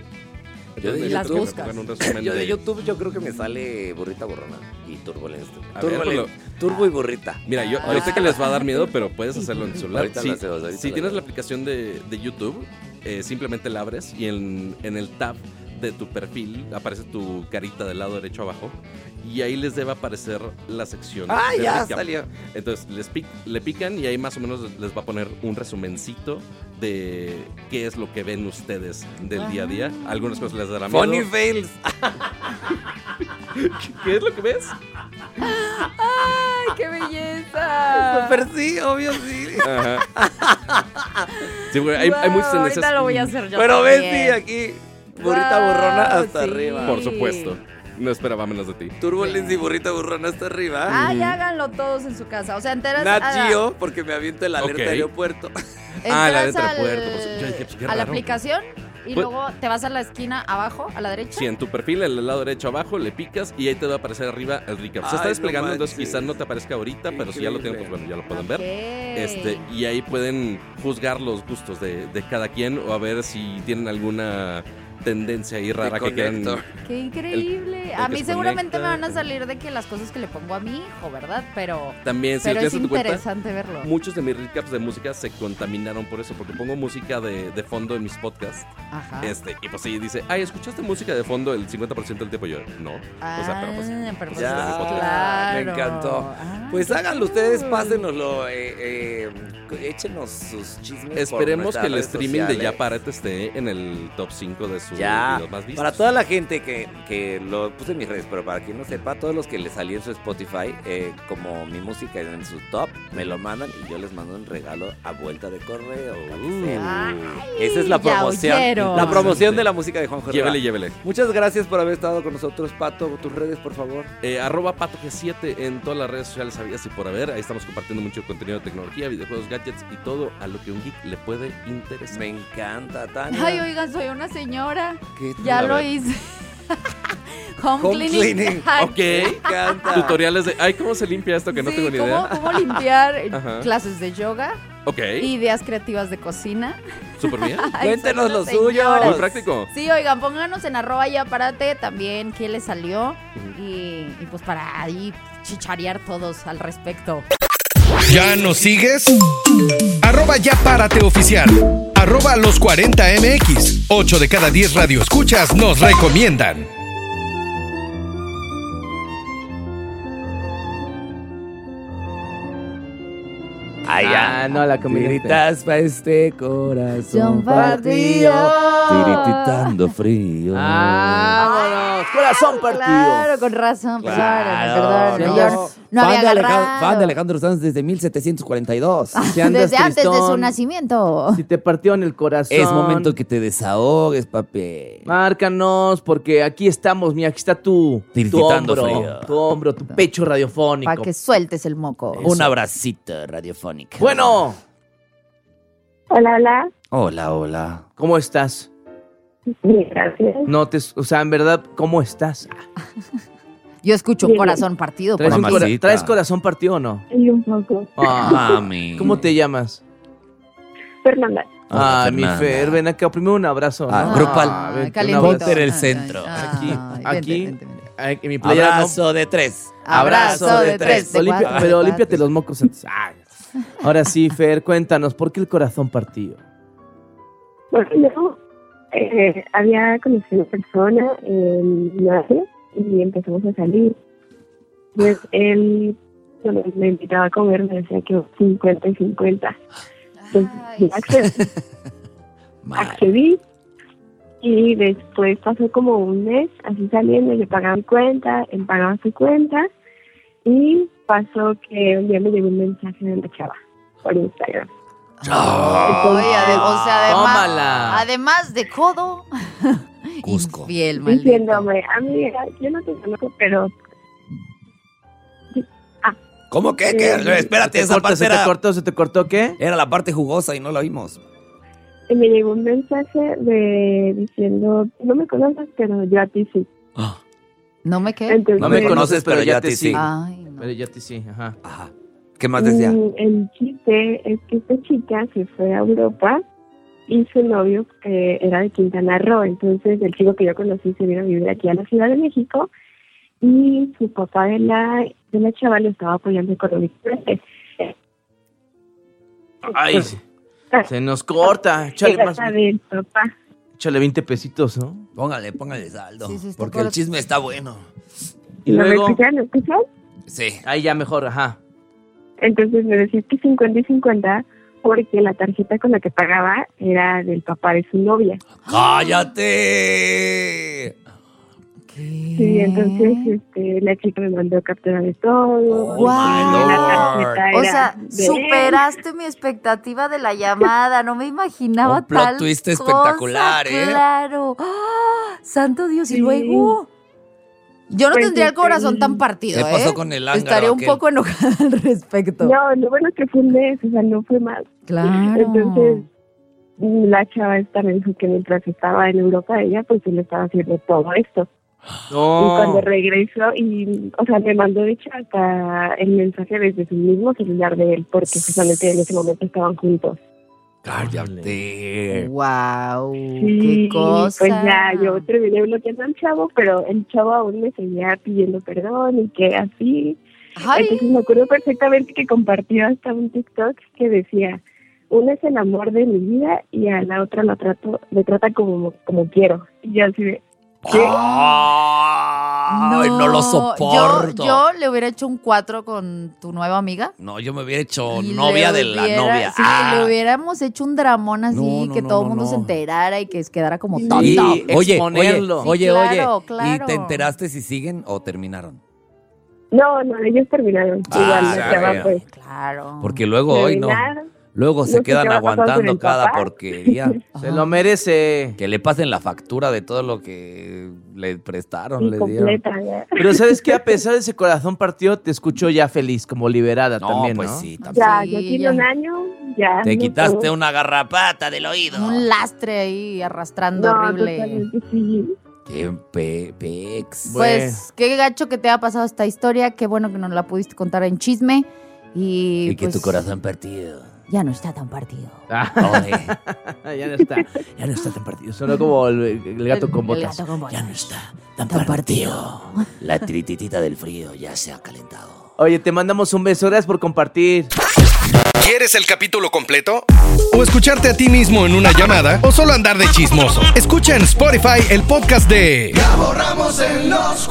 Yo de, y las YouTube, buscas. yo de YouTube yo creo que me sale Burrita Borrona y Turbulence. Turbo, Turbo y Burrita. Mira, yo, yo sé que les va a dar miedo, pero puedes hacerlo en tu celular. Ahorita si lo hacemos, ahorita si lo tienes hacemos. la aplicación de, de YouTube, eh, simplemente la abres y en, en el tab de tu perfil aparece tu carita del lado derecho abajo y ahí les debe aparecer la sección. ¡Ah, de ya recap. salió! Entonces les pic, le pican y ahí más o menos les va a poner un resumencito de qué es lo que ven ustedes del día a día. Algunas cosas les dará miedo. Funny fails. ¿Qué es lo que ves? ¡Ay, qué belleza! Super sí, obvio sí. Ajá. Sí, güey, hay, wow, hay muchas tendencias. Ahorita lo voy a hacer yo. Pero también. ves, sí, aquí. Burrita wow, borrona hasta sí. arriba. Por supuesto. No esperaba menos de ti. Turbulence y Burrita borrona hasta arriba. Ay, háganlo todos en su casa. O sea, enteras Nat a la- Geo, porque me aviento el alerta Ok. de aeropuerto. Ah, la entras alerta de al- aeropuerto, pues, yo dije, pues, qué a la raro. aplicación y Pues- luego te vas a la esquina abajo, a la derecha. Sí, en tu perfil, en el lado derecho abajo, le picas y ahí te va a aparecer arriba el recap. Se está Ay, desplegando, no entonces manches. quizás no te aparezca ahorita, pero si ya lo tienen, pues bueno, ya lo pueden ver. Ok. Este, y ahí pueden juzgar los gustos de, de cada quien o a ver si tienen alguna tendencia ahí rara que quieran. conector. ¡Qué increíble! el a que mí se seguramente conecta. me van a salir de que las cosas que le pongo a mi hijo, ¿verdad? Pero, También, si pero lo es tienes en tu cuenta, interesante verlo. muchos de mis recaps de música se contaminaron por eso, porque pongo música de, de fondo en mis podcasts. Ajá. Este, y pues sí, dice, ay, ¿escuchaste música de fondo el cincuenta por ciento del tiempo? Yo, no. Ah, o sea, pero pues, pero pues, Ya, claro. me encantó. Ah, Pues qué háganlo ustedes, cool. pásenoslo, eh, eh, échenos sus chismes. Esperemos por que el nuestras streaming redes de Ya sociales. Párate esté en el top cinco de sus Ya, videos más vistos. para toda la gente que, que lo puse en mis redes, pero para quien no sepa, todos los que les salí en su Spotify, eh, como mi música en su top, me lo mandan y yo les mando un regalo a vuelta de correo. para que sepan. Ay, Esa es la ya promoción. oyeron. La promoción de la música de Juan Herrera. Llévele, llévele. Muchas gracias por haber estado con nosotros, Pato. Tus redes, por favor. Eh, arroba Pato G siete en todas las redes sociales, sabías y por haber. Ahí estamos compartiendo mucho contenido de tecnología, videojuegos, gadgets y todo a lo que un geek le puede interesar. Me encanta, Tania. Ay, oigan, soy una señora. ¿Qué Ya A lo ver. hice. Home, Home cleaning. cleaning. Ay, Ok. Me encanta. Tutoriales de, ay, ¿cómo se limpia esto? Que no sí, tengo ni ¿cómo, idea. cómo limpiar? Ajá. Clases de yoga, Ok, ideas creativas de cocina. súper bien. Ay, Cuéntenos soy una lo suyo. señora. Muy práctico. Sí, oigan, pónganos en arroba ya párate también qué les salió y, y pues para ahí chicharear todos al respecto. ¿Ya nos sigues? Arroba Ya Párate Oficial. Arroba Los cuarenta M X. ocho de cada diez radioescuchas nos recomiendan. Ay, ya. Ah, no, la combinaste. Tiritas pa' este corazón Son partido. partido. Tirititando frío. ¡Vámonos! ¡Corazón partido! Claro, con razón. Claro, perdón. no. Yo no, no Fan había de Alejandro, agarrado. fan de Alejandro Sanz desde mil setecientos cuarenta y dos. Si andas Desde antes de su tristón, nacimiento. Si te partió en el corazón. Es momento que te desahogues, papi. Márcanos, porque aquí estamos, mira, aquí está tu, tu Tirititando hombro, frío. tu hombro, tu pecho radiofónico. Para que sueltes el moco. Un abracito radiofónico. Bueno. Hola, hola. Hola, hola. ¿Cómo estás? Bien, gracias. No te, o sea, en verdad, ¿cómo estás? Yo escucho un corazón partido. ¿Traes, un por- cora- ¿Traes corazón partido o no? Y un poco. Ah, Mami. ¿Cómo te llamas? Fernanda. Hola, Ay, mi Fernanda. Fer, ven acá, primero un abrazo. Ah, ¿no? grupal. Ah, Ay, vente, un calientito. abrazo. Ponte en el centro. Aquí, Ay, aquí, vente, vente, vente. ay, en mi playa Abrazo de tres. Abrazo de tres, de Olimpia- cuatro, pero de límpiate cuatro. los mocos antes. Ay. Ahora sí, Fer, cuéntanos, ¿por qué el corazón partido? Bueno, yo eh, había conocido a una persona en gimnasio y empezamos a salir. Pues él bueno, me invitaba a comer, me decía que cincuenta y cincuenta. Entonces, yo accedí, accedí y después pasó como un mes así saliendo, yo pagaba mi cuenta, él pagaba su cuenta y pasó que un día me llegó un mensaje de una chava por Instagram. Ay, ade- o sea, además, Tómala. además de codo, Cusco. infiel, maldito. Diciéndome, amiga, yo no te conozco, pero ¿Cómo que? ¿Qué? Espérate, ¿Se te esa cortó, parte se te era, cortó, se te cortó qué? era la parte jugosa y no la vimos. y me llegó un mensaje de diciendo, no me conoces, pero yo a ti sí. ¿No me qué? Entonces, No me conoces, pero ya te sí. Ay, no. Pero ya te sí, ajá. Ajá. ¿Qué más decía? mm, el chiste es que esta chica se fue a Europa y su novio eh, era de Quintana Roo. Entonces el chico que yo conocí se vino a vivir aquí a la Ciudad de México y su papá de la, de la chava lo estaba apoyando económicamente. Ay, se, se nos corta. Échale Era más. del papá. Échale veinte pesitos, ¿no? Póngale, póngale saldo. Sí, sí, está porque el corto. chisme está bueno. Y ¿No me luego. escuchan? ¿Me escuchan? Sí. Ahí ya mejor, ajá. Entonces me decía que cincuenta y cincuenta porque la tarjeta con la que pagaba era del papá de su novia. ¡Cállate! Sí, entonces este, la chica me mandó captura de todo. Wow. y la tarjeta O era sea, de superaste mi expectativa de la llamada. No me imaginaba Un plot tal twist cosa, espectacular, ¿eh? Claro. ¡Ah! Santo Dios, y Sí. luego. Yo no Pues, tendría el este, corazón tan partido, ¿Qué pasó ¿eh? con el ángaro Estaría un aquel? poco enojada al respecto. No, lo bueno es que fue un mes, o sea, no fue más. Claro. Entonces, la chava esta me dijo que mientras estaba en Europa ella, pues él estaba haciendo todo esto. Y No. cuando regresó, y, o sea, me mandó de hecho hasta el mensaje desde su mismo celular de él, porque justamente en ese momento estaban juntos. ¡Cállate! Wow, Sí, qué cosa. pues ya yo terminé bloqueando al chavo, pero el chavo aún me seguía pidiendo perdón y que así. Ay. Entonces me acuerdo perfectamente que compartió hasta un TikTok que decía, una es el amor de mi vida y a la otra la trato, le trata como, como quiero. Y yo así de, ¿qué? ¡Ay, no, lo soporto! Yo, yo le hubiera hecho un cuatro con tu nueva amiga. No, yo me hubiera hecho Y novia le de la hubiera- novia. Sí, Ah. le hubiéramos hecho un dramón así, No, no, que no, todo el no, mundo no. se enterara y que quedara como Sí. tonto. Y Oye, oye, exponerlo. oye, Sí, oye. claro, ¿Y claro. te enteraste si siguen o terminaron? No, no, ellos terminaron. Ah, Igual la ya chava veo. pues. Claro. Porque luego hoy no. terminaron. Luego No se sé quedan qué va a pasar con aguantando el cada papá. porquería. Se lo merece. Que le pasen la factura de todo lo que le prestaron, Y le dieron. completa, ya. Pero ¿sabes qué? A pesar de ese corazón partido, te escucho ya feliz, como liberada No, también, pues ¿no? sí, también. Ya, Sí, ya tiene ya. un año, ya. Te no quitaste puedo. una garrapata del oído. Un lastre ahí arrastrando No, horrible. totalmente sí. Qué pe pex. Pues qué gacho que te ha pasado esta historia. Qué bueno que nos la pudiste contar en chisme. Y, Y que pues, tu corazón partido. ya no está tan partido. Ole. ya no está, ya no está tan partido. Sonó como el, el gato con El botas. gato con botas. Ya no está tan, Tan partido. La trititita del frío ya se ha calentado. Oye, te mandamos un beso. Gracias por compartir. ¿Quieres el capítulo completo? ¿O escucharte a ti mismo en una llamada? ¿O solo andar de chismoso? Escucha en Spotify el podcast de Gabo Ramos en los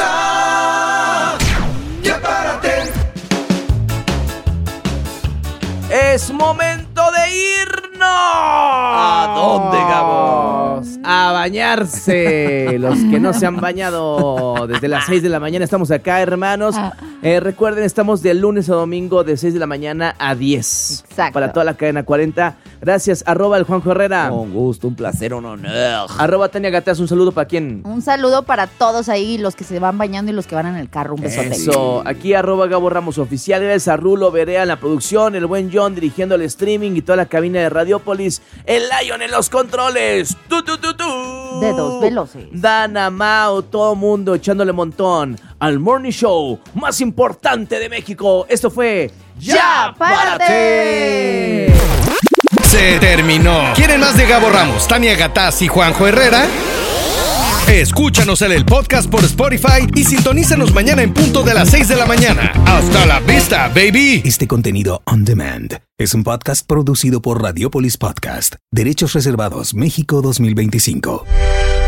cuarenta. Ya párate. Es momento de irnos. ¿A dónde, Gabo? A bañarse. Los que no se han bañado desde las seis de la mañana estamos acá, hermanos. Eh, recuerden, estamos de lunes a domingo de seis de la mañana a diez. Exacto. Para toda la cadena cuarenta. Gracias, arroba el Juanjo Herrera. Un gusto, un placer, un honor. Arroba Tania Gataz, un saludo para quién. Un saludo para todos ahí, los que se van bañando y los que van en el carro. Un besote. Eso, aquí arroba Gabo Ramos Oficial. Gracias a Rulo Berea en la producción, el buen John dirigiendo el streaming y toda la cabina de Radiopolis. El Lion en los controles. ¡Tu, tu, tu, tu! Dedos veloces. Dana, Mao, todo mundo echándole montón al morning show más importante de México. Esto fue ¡Ya, párate! Se terminó. ¿Quieren más de Gabo Ramos, Tania Gataz y Juanjo Herrera? Escúchanos en el podcast por Spotify y sintonízanos mañana en punto de las seis de la mañana. ¡Hasta la vista, baby! Este contenido on demand es un podcast producido por Radiopolis Podcast. Derechos reservados México dos mil veinticinco.